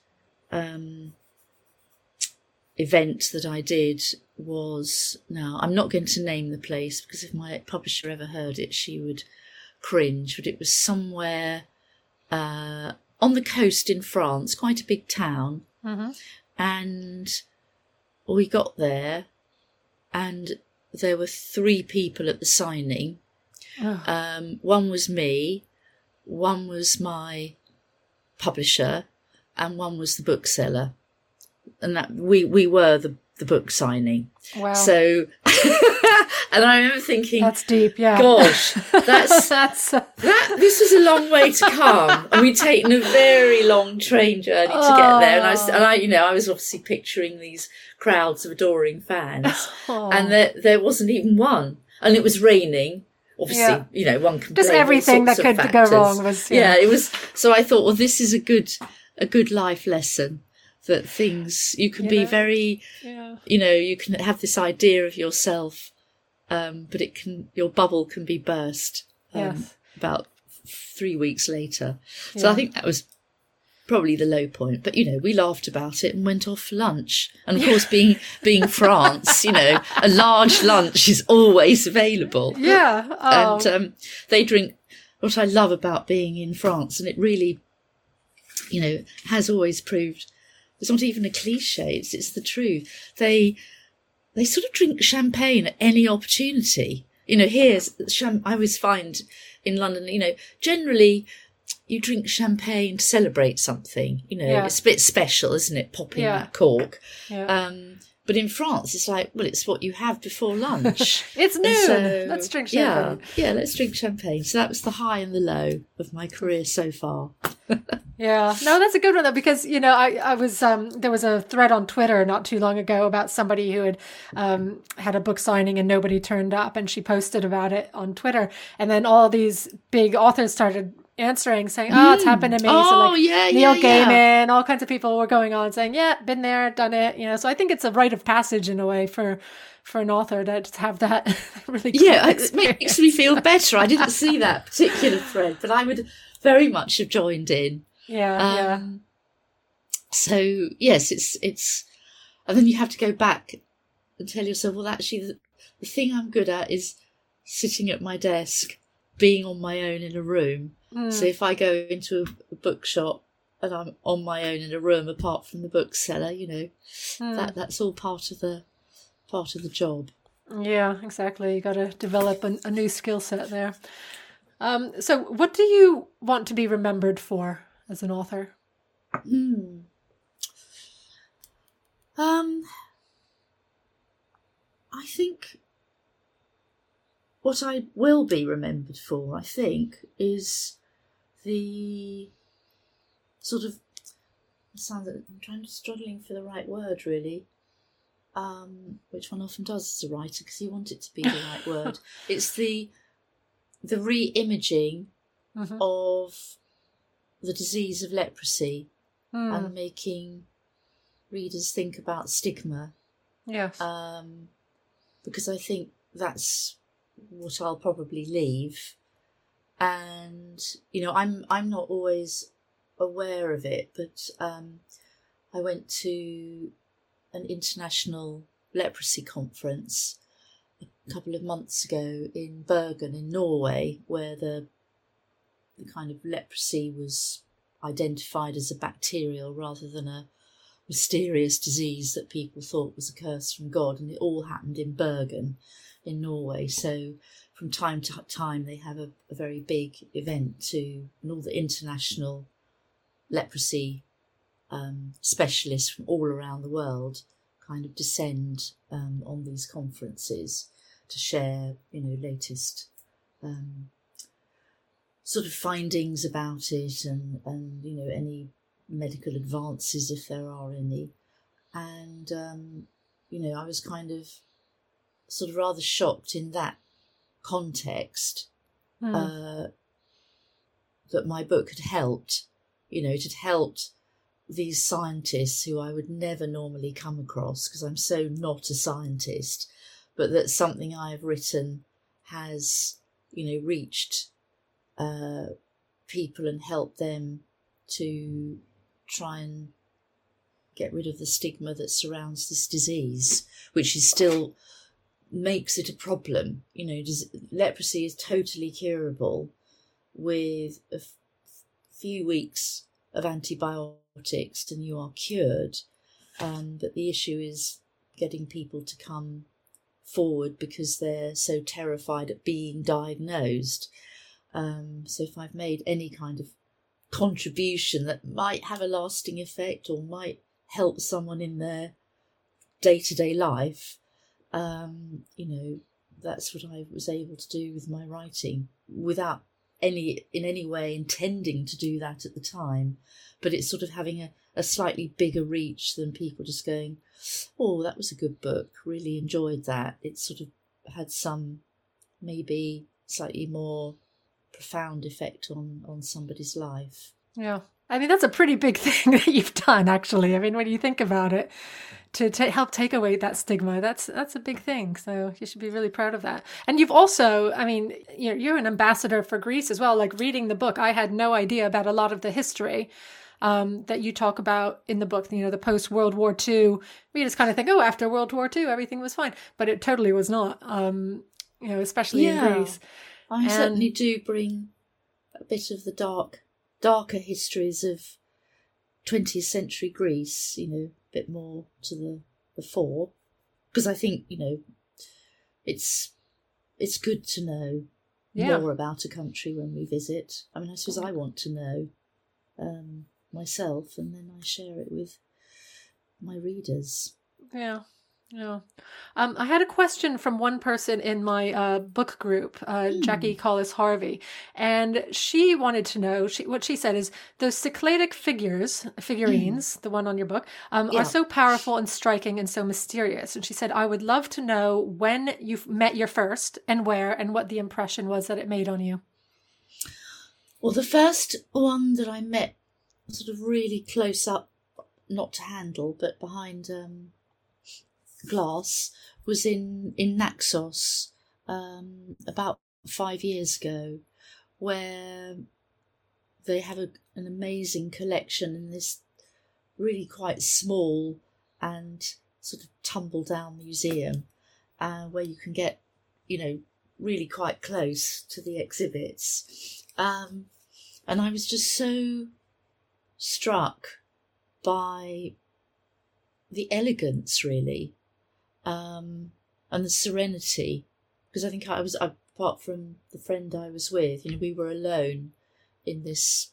event that I did was, now I'm not going to name the place because if my publisher ever heard it, she would cringe, but it was somewhere on the coast in France, quite a big town. And we got there and there were 3 people at the signing. One was me, one was my publisher, and one was the bookseller. And that we were the book signing. Wow. So, and I remember thinking, that's deep, yeah. Gosh, this was a long way to come, and we'd taken a very long train journey to get there. And I was obviously picturing these crowds of adoring fans, and there wasn't even one, and it was raining. Obviously, one can just everything that could go wrong was it was. So I thought, well, this is a good life lesson. That things, you can be very, you can have this idea of yourself, but your bubble can be burst about 3 weeks later. So I think that was probably the low point. But, we laughed about it and went off for lunch. And of course, being France, a large lunch is always available. Yeah. Oh. And they drink, what I love about being in France, and it really, has always proved, it's not even a cliche, it's the truth. They sort of drink champagne at any opportunity. Here, I always find in London, generally you drink champagne to celebrate something, it's a bit special, isn't it? Popping that cork. Yeah. But in France, it's like, well, it's what you have before lunch. It's noon. So, let's drink champagne. Yeah, let's drink champagne. So that was the high and the low of my career so far. Yeah, no, that's a good one though, because I was there was a thread on Twitter not too long ago about somebody who had had a book signing and nobody turned up, and she posted about it on Twitter, and then all these big authors started answering saying, "Oh, it's happened to me." Oh, so like Neil Gaiman, yeah. all kinds of people were going on saying, "Yeah, been there, done it." So I think it's a rite of passage in a way for an author to have that really cool experience. It makes me feel better. I didn't see that particular thread, but I would very much have joined in. Yeah. So yes, it's, and then you have to go back and tell yourself, well, actually, the thing I'm good at is sitting at my desk, being on my own in a room. So if I go into a bookshop and I'm on my own in a room, apart from the bookseller, that's all part of the job. Yeah, exactly. You got to develop a new skill set there. So what do you want to be remembered for as an author? I think what I will be remembered for, is the sort of, I'm struggling for the right word, really, which one often does as a writer, because you want it to be the right word. It's the re-imaging of the disease of leprosy and making readers think about stigma. Yes. Because I think that's what I'll probably leave. And, I'm not always aware of it, but I went to an international leprosy conference a couple of months ago in Bergen in Norway, where the kind of leprosy was identified as a bacterial rather than a mysterious disease that people thought was a curse from God, and it all happened in Bergen in Norway. So from time to time they have a very big event and all the international leprosy specialists from all around the world kind of descend on these conferences to share, latest sort of findings about it and any medical advances if there are any. And, I was kind of sort of rather shocked in that context that my book had helped. It had helped these scientists who I would never normally come across because I'm so not a scientist, but that something I have written has, reached people and helped them to try and get rid of the stigma that surrounds this disease, which is still makes it a problem. Leprosy is totally curable with a few weeks of antibiotics and you are cured. But the issue is getting people to come forward because they're so terrified at being diagnosed. So if I've made any kind of contribution that might have a lasting effect or might help someone in their day-to-day life, that's what I was able to do with my writing without in any way intending to do that at the time. But it's sort of having a slightly bigger reach than people just going, oh, that was a good book, really enjoyed that. It sort of had some maybe slightly more profound effect on somebody's life. Yeah. I mean, that's a pretty big thing that you've done, actually. I mean, when you think about it, to help take away that stigma, that's a big thing. So you should be really proud of that. And you've also, I mean, you're an ambassador for Greece as well. Like reading the book, I had no idea about a lot of the history that you talk about in the book, the post-World War II. We just kind of think, oh, after World War II, everything was fine. But it totally was not, especially in Greece. I certainly do bring a bit of the darker histories of 20th century Greece, a bit more to the fore, because I think, it's good to know more about a country when we visit. I mean, I suppose I want to know myself, and then I share it with my readers. Yeah. Yeah. I had a question from one person in my book group, Jackie Collis Harvey, and she wanted to know, what she said is, those Cycladic figurines, the one on your book, are so powerful and striking and so mysterious. And she said, I would love to know when you met your first and where and what the impression was that it made on you. Well, the first one that I met sort of really close up, not to handle, but behind glass, was in Naxos about 5 years ago, where they have an amazing collection in this really quite small and sort of tumble down museum, where you can get, really quite close to the exhibits. And I was just so struck by the elegance, really, and the serenity, because I think I was, apart from the friend I was with, we were alone in this,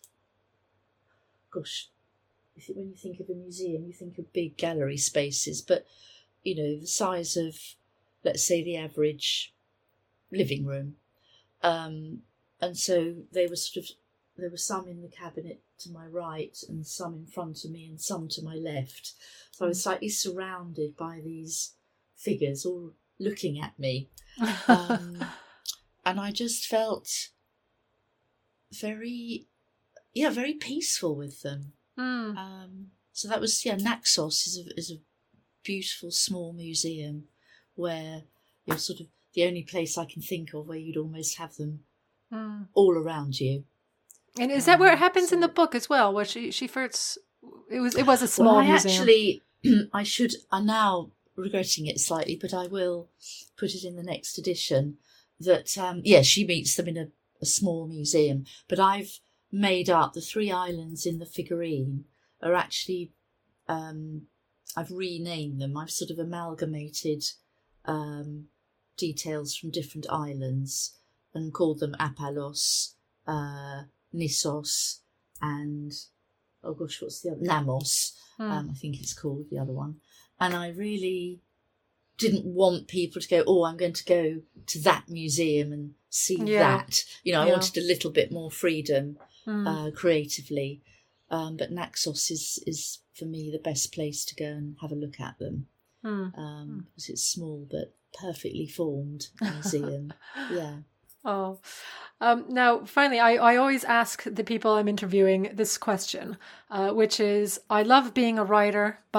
when you think of a museum, you think of big gallery spaces, but, the size of, let's say, the average living room. And so there were some in the cabinet to my right and some in front of me and some to my left. So I was slightly surrounded by these figures all looking at me. And I just felt very peaceful with them. So that was, Naxos is a beautiful small museum where you're sort of the only place I can think of where you'd almost have them all around you. And is that where it happens in the book as well? Where she first, it was a small museum. I'm now regretting it slightly, but I will put it in the next edition. That she meets them in a small museum, but I've made up the 3 islands in the figurine are actually I've renamed them. I've sort of amalgamated details from different islands and called them Apalos, Nissos, and what's the other? Namos, I think it's called, the other one. And I really didn't want people to go, I'm going to go to that museum and see that. I wanted a little bit more freedom creatively. But Naxos is for me the best place to go and have a look at them. Because it's small but perfectly formed museum. Yeah. Oh, now finally, I always ask the people I'm interviewing this question, which is, I love being a writer, but ...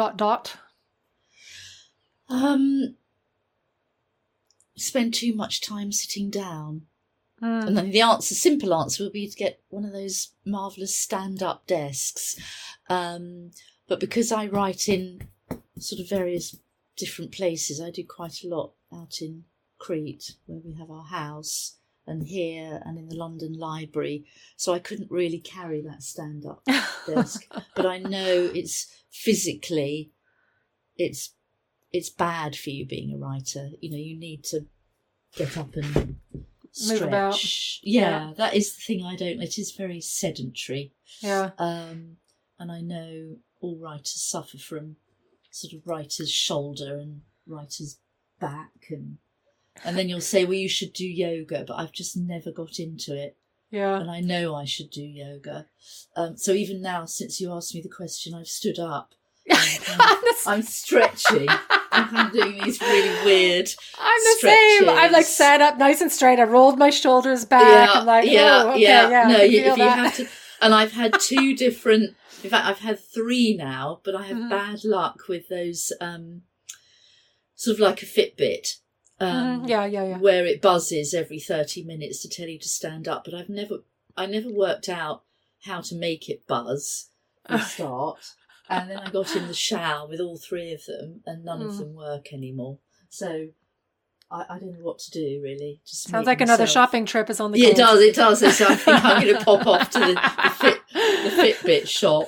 Spend too much time sitting down. And then the simple answer would be to get one of those marvellous stand-up desks. But because I write in sort of various different places, I do quite a lot out in Crete, where we have our house, and here and in the London Library. So I couldn't really carry that stand-up desk. But I know it's physically, it's bad for you being a writer. You need to get up and stretch. Move about. Yeah, that is the thing I don't. It is very sedentary. Yeah. And I know all writers suffer from sort of writer's shoulder and writer's back, and then you'll say, well, you should do yoga, but I've just never got into it. Yeah. And I know I should do yoga. So even now, since you asked me the question, I've stood up. I'm stretching. I'm kind of doing these really weird I'm the stretches. same. I'm sat up nice and straight. I rolled my shoulders back. I'm No, if you have to. And I've had 2 different. In fact, I've had 3 now, but I have bad luck with those. Sort of like a Fitbit. Where it buzzes every 30 minutes to tell you to stand up, but I never worked out how to make it buzz at the start. And then I got in the shower with all 3 of them, and none of them work anymore. So I don't know what to do, really. Just sounds like another shopping trip is on the cards. It does. So I think I'm going to pop off to the Fitbit shop.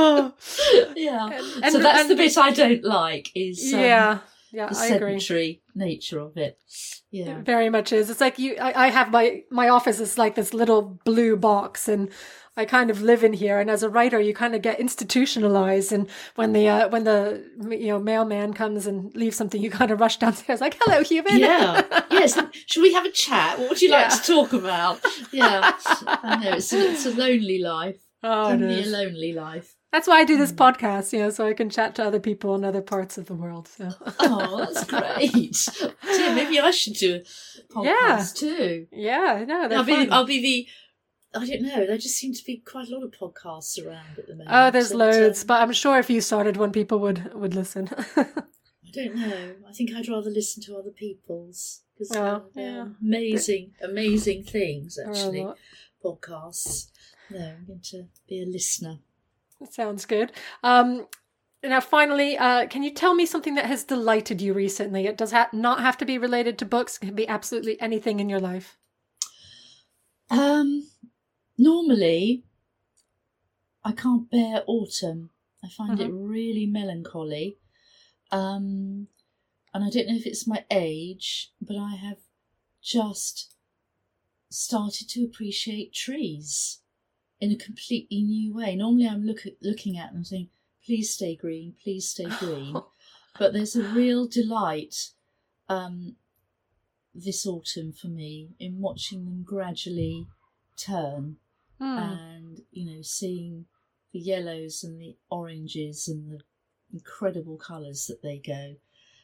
Yeah. So that's the bit I don't like, is the sedentary. nature of it. Yeah. It very much is. It's like I have my office is like this little blue box, and I kind of live in here. And as a writer, you kind of get institutionalized. And when the mailman comes and leaves something, you kind of rush downstairs like, "Hello, human." Yeah. Yes. Should we have a chat? What would you like to talk about? Yeah. I know it's a lonely life. Oh, it can be a lonely life. That's why I do this podcast, so I can chat to other people in other parts of the world. So. Oh, that's great. Dear, maybe I should do a podcast too. Yeah, no, I'll be the. I don't know. There just seem to be quite a lot of podcasts around at the moment. Oh, there's loads, but I'm sure if you started one, people would listen. I don't know. I think I'd rather listen to other people's because they're amazing things. Actually, podcasts. No, I'm going to be a listener. Sounds good. Now, finally, can you tell me something that has delighted you recently? It does not have to be related to books. It can be absolutely anything in your life. Normally, I can't bear autumn. I find it really melancholy. And I don't know if it's my age, but I have just started to appreciate trees in a completely new way. Normally I'm looking at them saying, please stay green, please stay green. But there's a real delight this autumn for me in watching them gradually turn and, seeing the yellows and the oranges and the incredible colours that they go.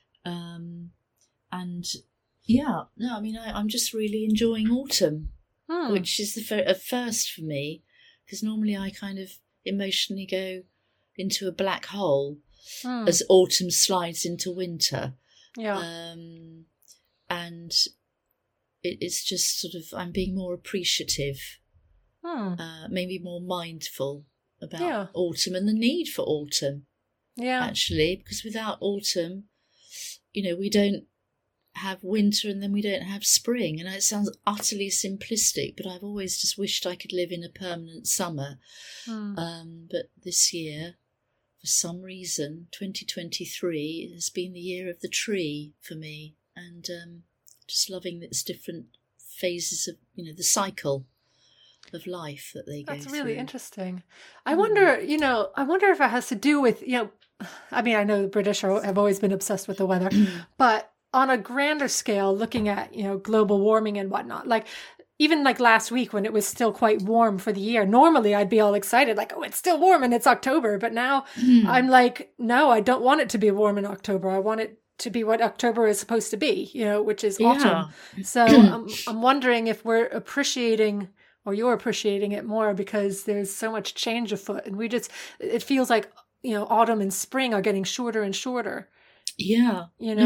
I'm just really enjoying autumn, which is a first for me. Because normally I kind of emotionally go into a black hole as autumn slides into winter. Yeah. And it's just sort of, I'm being more appreciative, maybe more mindful about autumn and the need for autumn. Yeah. Actually, because without autumn, we don't have winter and then we don't have spring. And it sounds utterly simplistic, but I've always just wished I could live in a permanent summer. But this year, for some reason, 2023 has been the year of the tree for me, and just loving its different phases of the cycle of life that they go through. That's really interesting. I wonder if it has to do with I mean, I know the British have always been obsessed with the weather, but on a grander scale, looking at, global warming and whatnot, like even like last week when it was still quite warm for the year, normally I'd be all excited, like, oh, it's still warm and it's October. But now I'm like, no, I don't want it to be warm in October. I want it to be what October is supposed to be, which is autumn. So I'm wondering if we're appreciating, or you're appreciating it more because there's so much change afoot. And it feels like, autumn and spring are getting shorter and shorter. Yeah.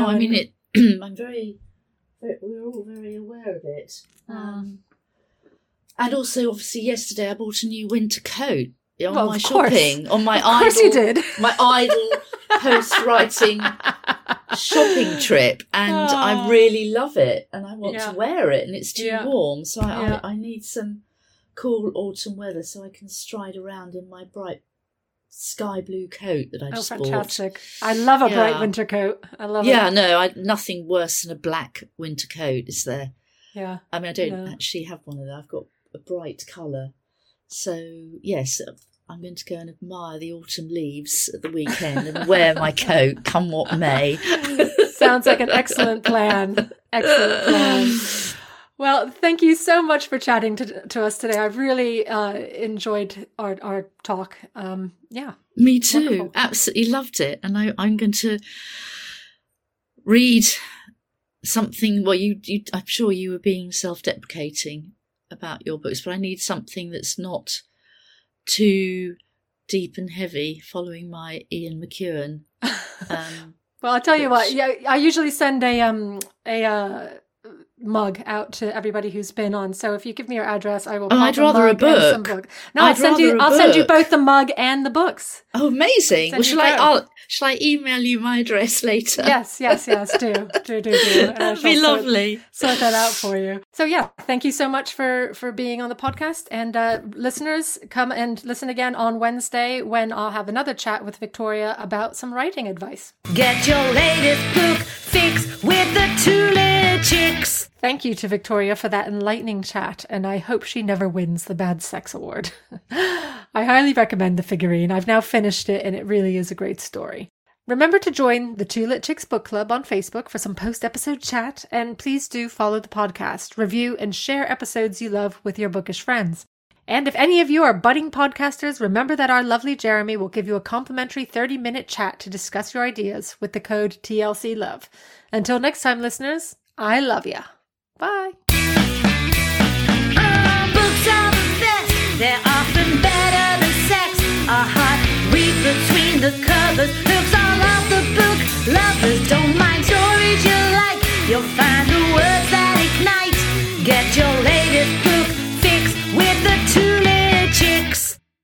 We're all very aware of it. And also, obviously, yesterday I bought a new winter coat on my shopping. On my idle, course you did. My idle post-writing shopping trip, and I really love it, and I want to wear it, and it's too warm, so I need some cool autumn weather so I can stride around in my bright sky blue coat that I just bought. Oh, fantastic. I love a bright winter coat. I love it. Yeah, no, nothing worse than a black winter coat, is there? Yeah. I mean, I don't actually have one of them. I've got a bright colour. So, yes, I'm going to go and admire the autumn leaves at the weekend and wear my coat, come what may. Sounds like an excellent plan. Excellent plan. Well, thank you so much for chatting to us today. I really enjoyed our talk. Me too. Wonderful. Absolutely loved it. And I'm going to read something. Well, I'm sure you were being self-deprecating about your books, but I need something that's not too deep and heavy, following my Ian McEwan. Well, I'll tell you what. Yeah, I usually send a mug out to everybody who's been on. So if you give me your address, I will. Oh, I'd rather a book. No, I'll send you both the mug and the books. Oh, amazing! Well, shall I email you my address later? Yes. Do. That'd be lovely. Sort that out for you. So yeah, thank you so much for being on the podcast. And listeners, come and listen again on Wednesday when I'll have another chat with Victoria about some writing advice. Get your latest book fix with the Two Lit Chicks. Thank you to Victoria for that enlightening chat, and I hope she never wins the Bad Sex Award. I highly recommend the figurine. I've now finished it, and it really is a great story. Remember to join the Two Lit Chicks book club on Facebook for some post-episode chat, and please do follow the podcast, review, and share episodes you love with your bookish friends. And if any of you are budding podcasters, remember that our lovely Jeremy will give you a complimentary 30-minute chat to discuss your ideas with the code TLCLove. Until next time, listeners, I love ya. Bye. Books are the best. They're often better than sex. A hot read between the covers. Hooks all off the book. Lovers don't mind stories you like. You'll find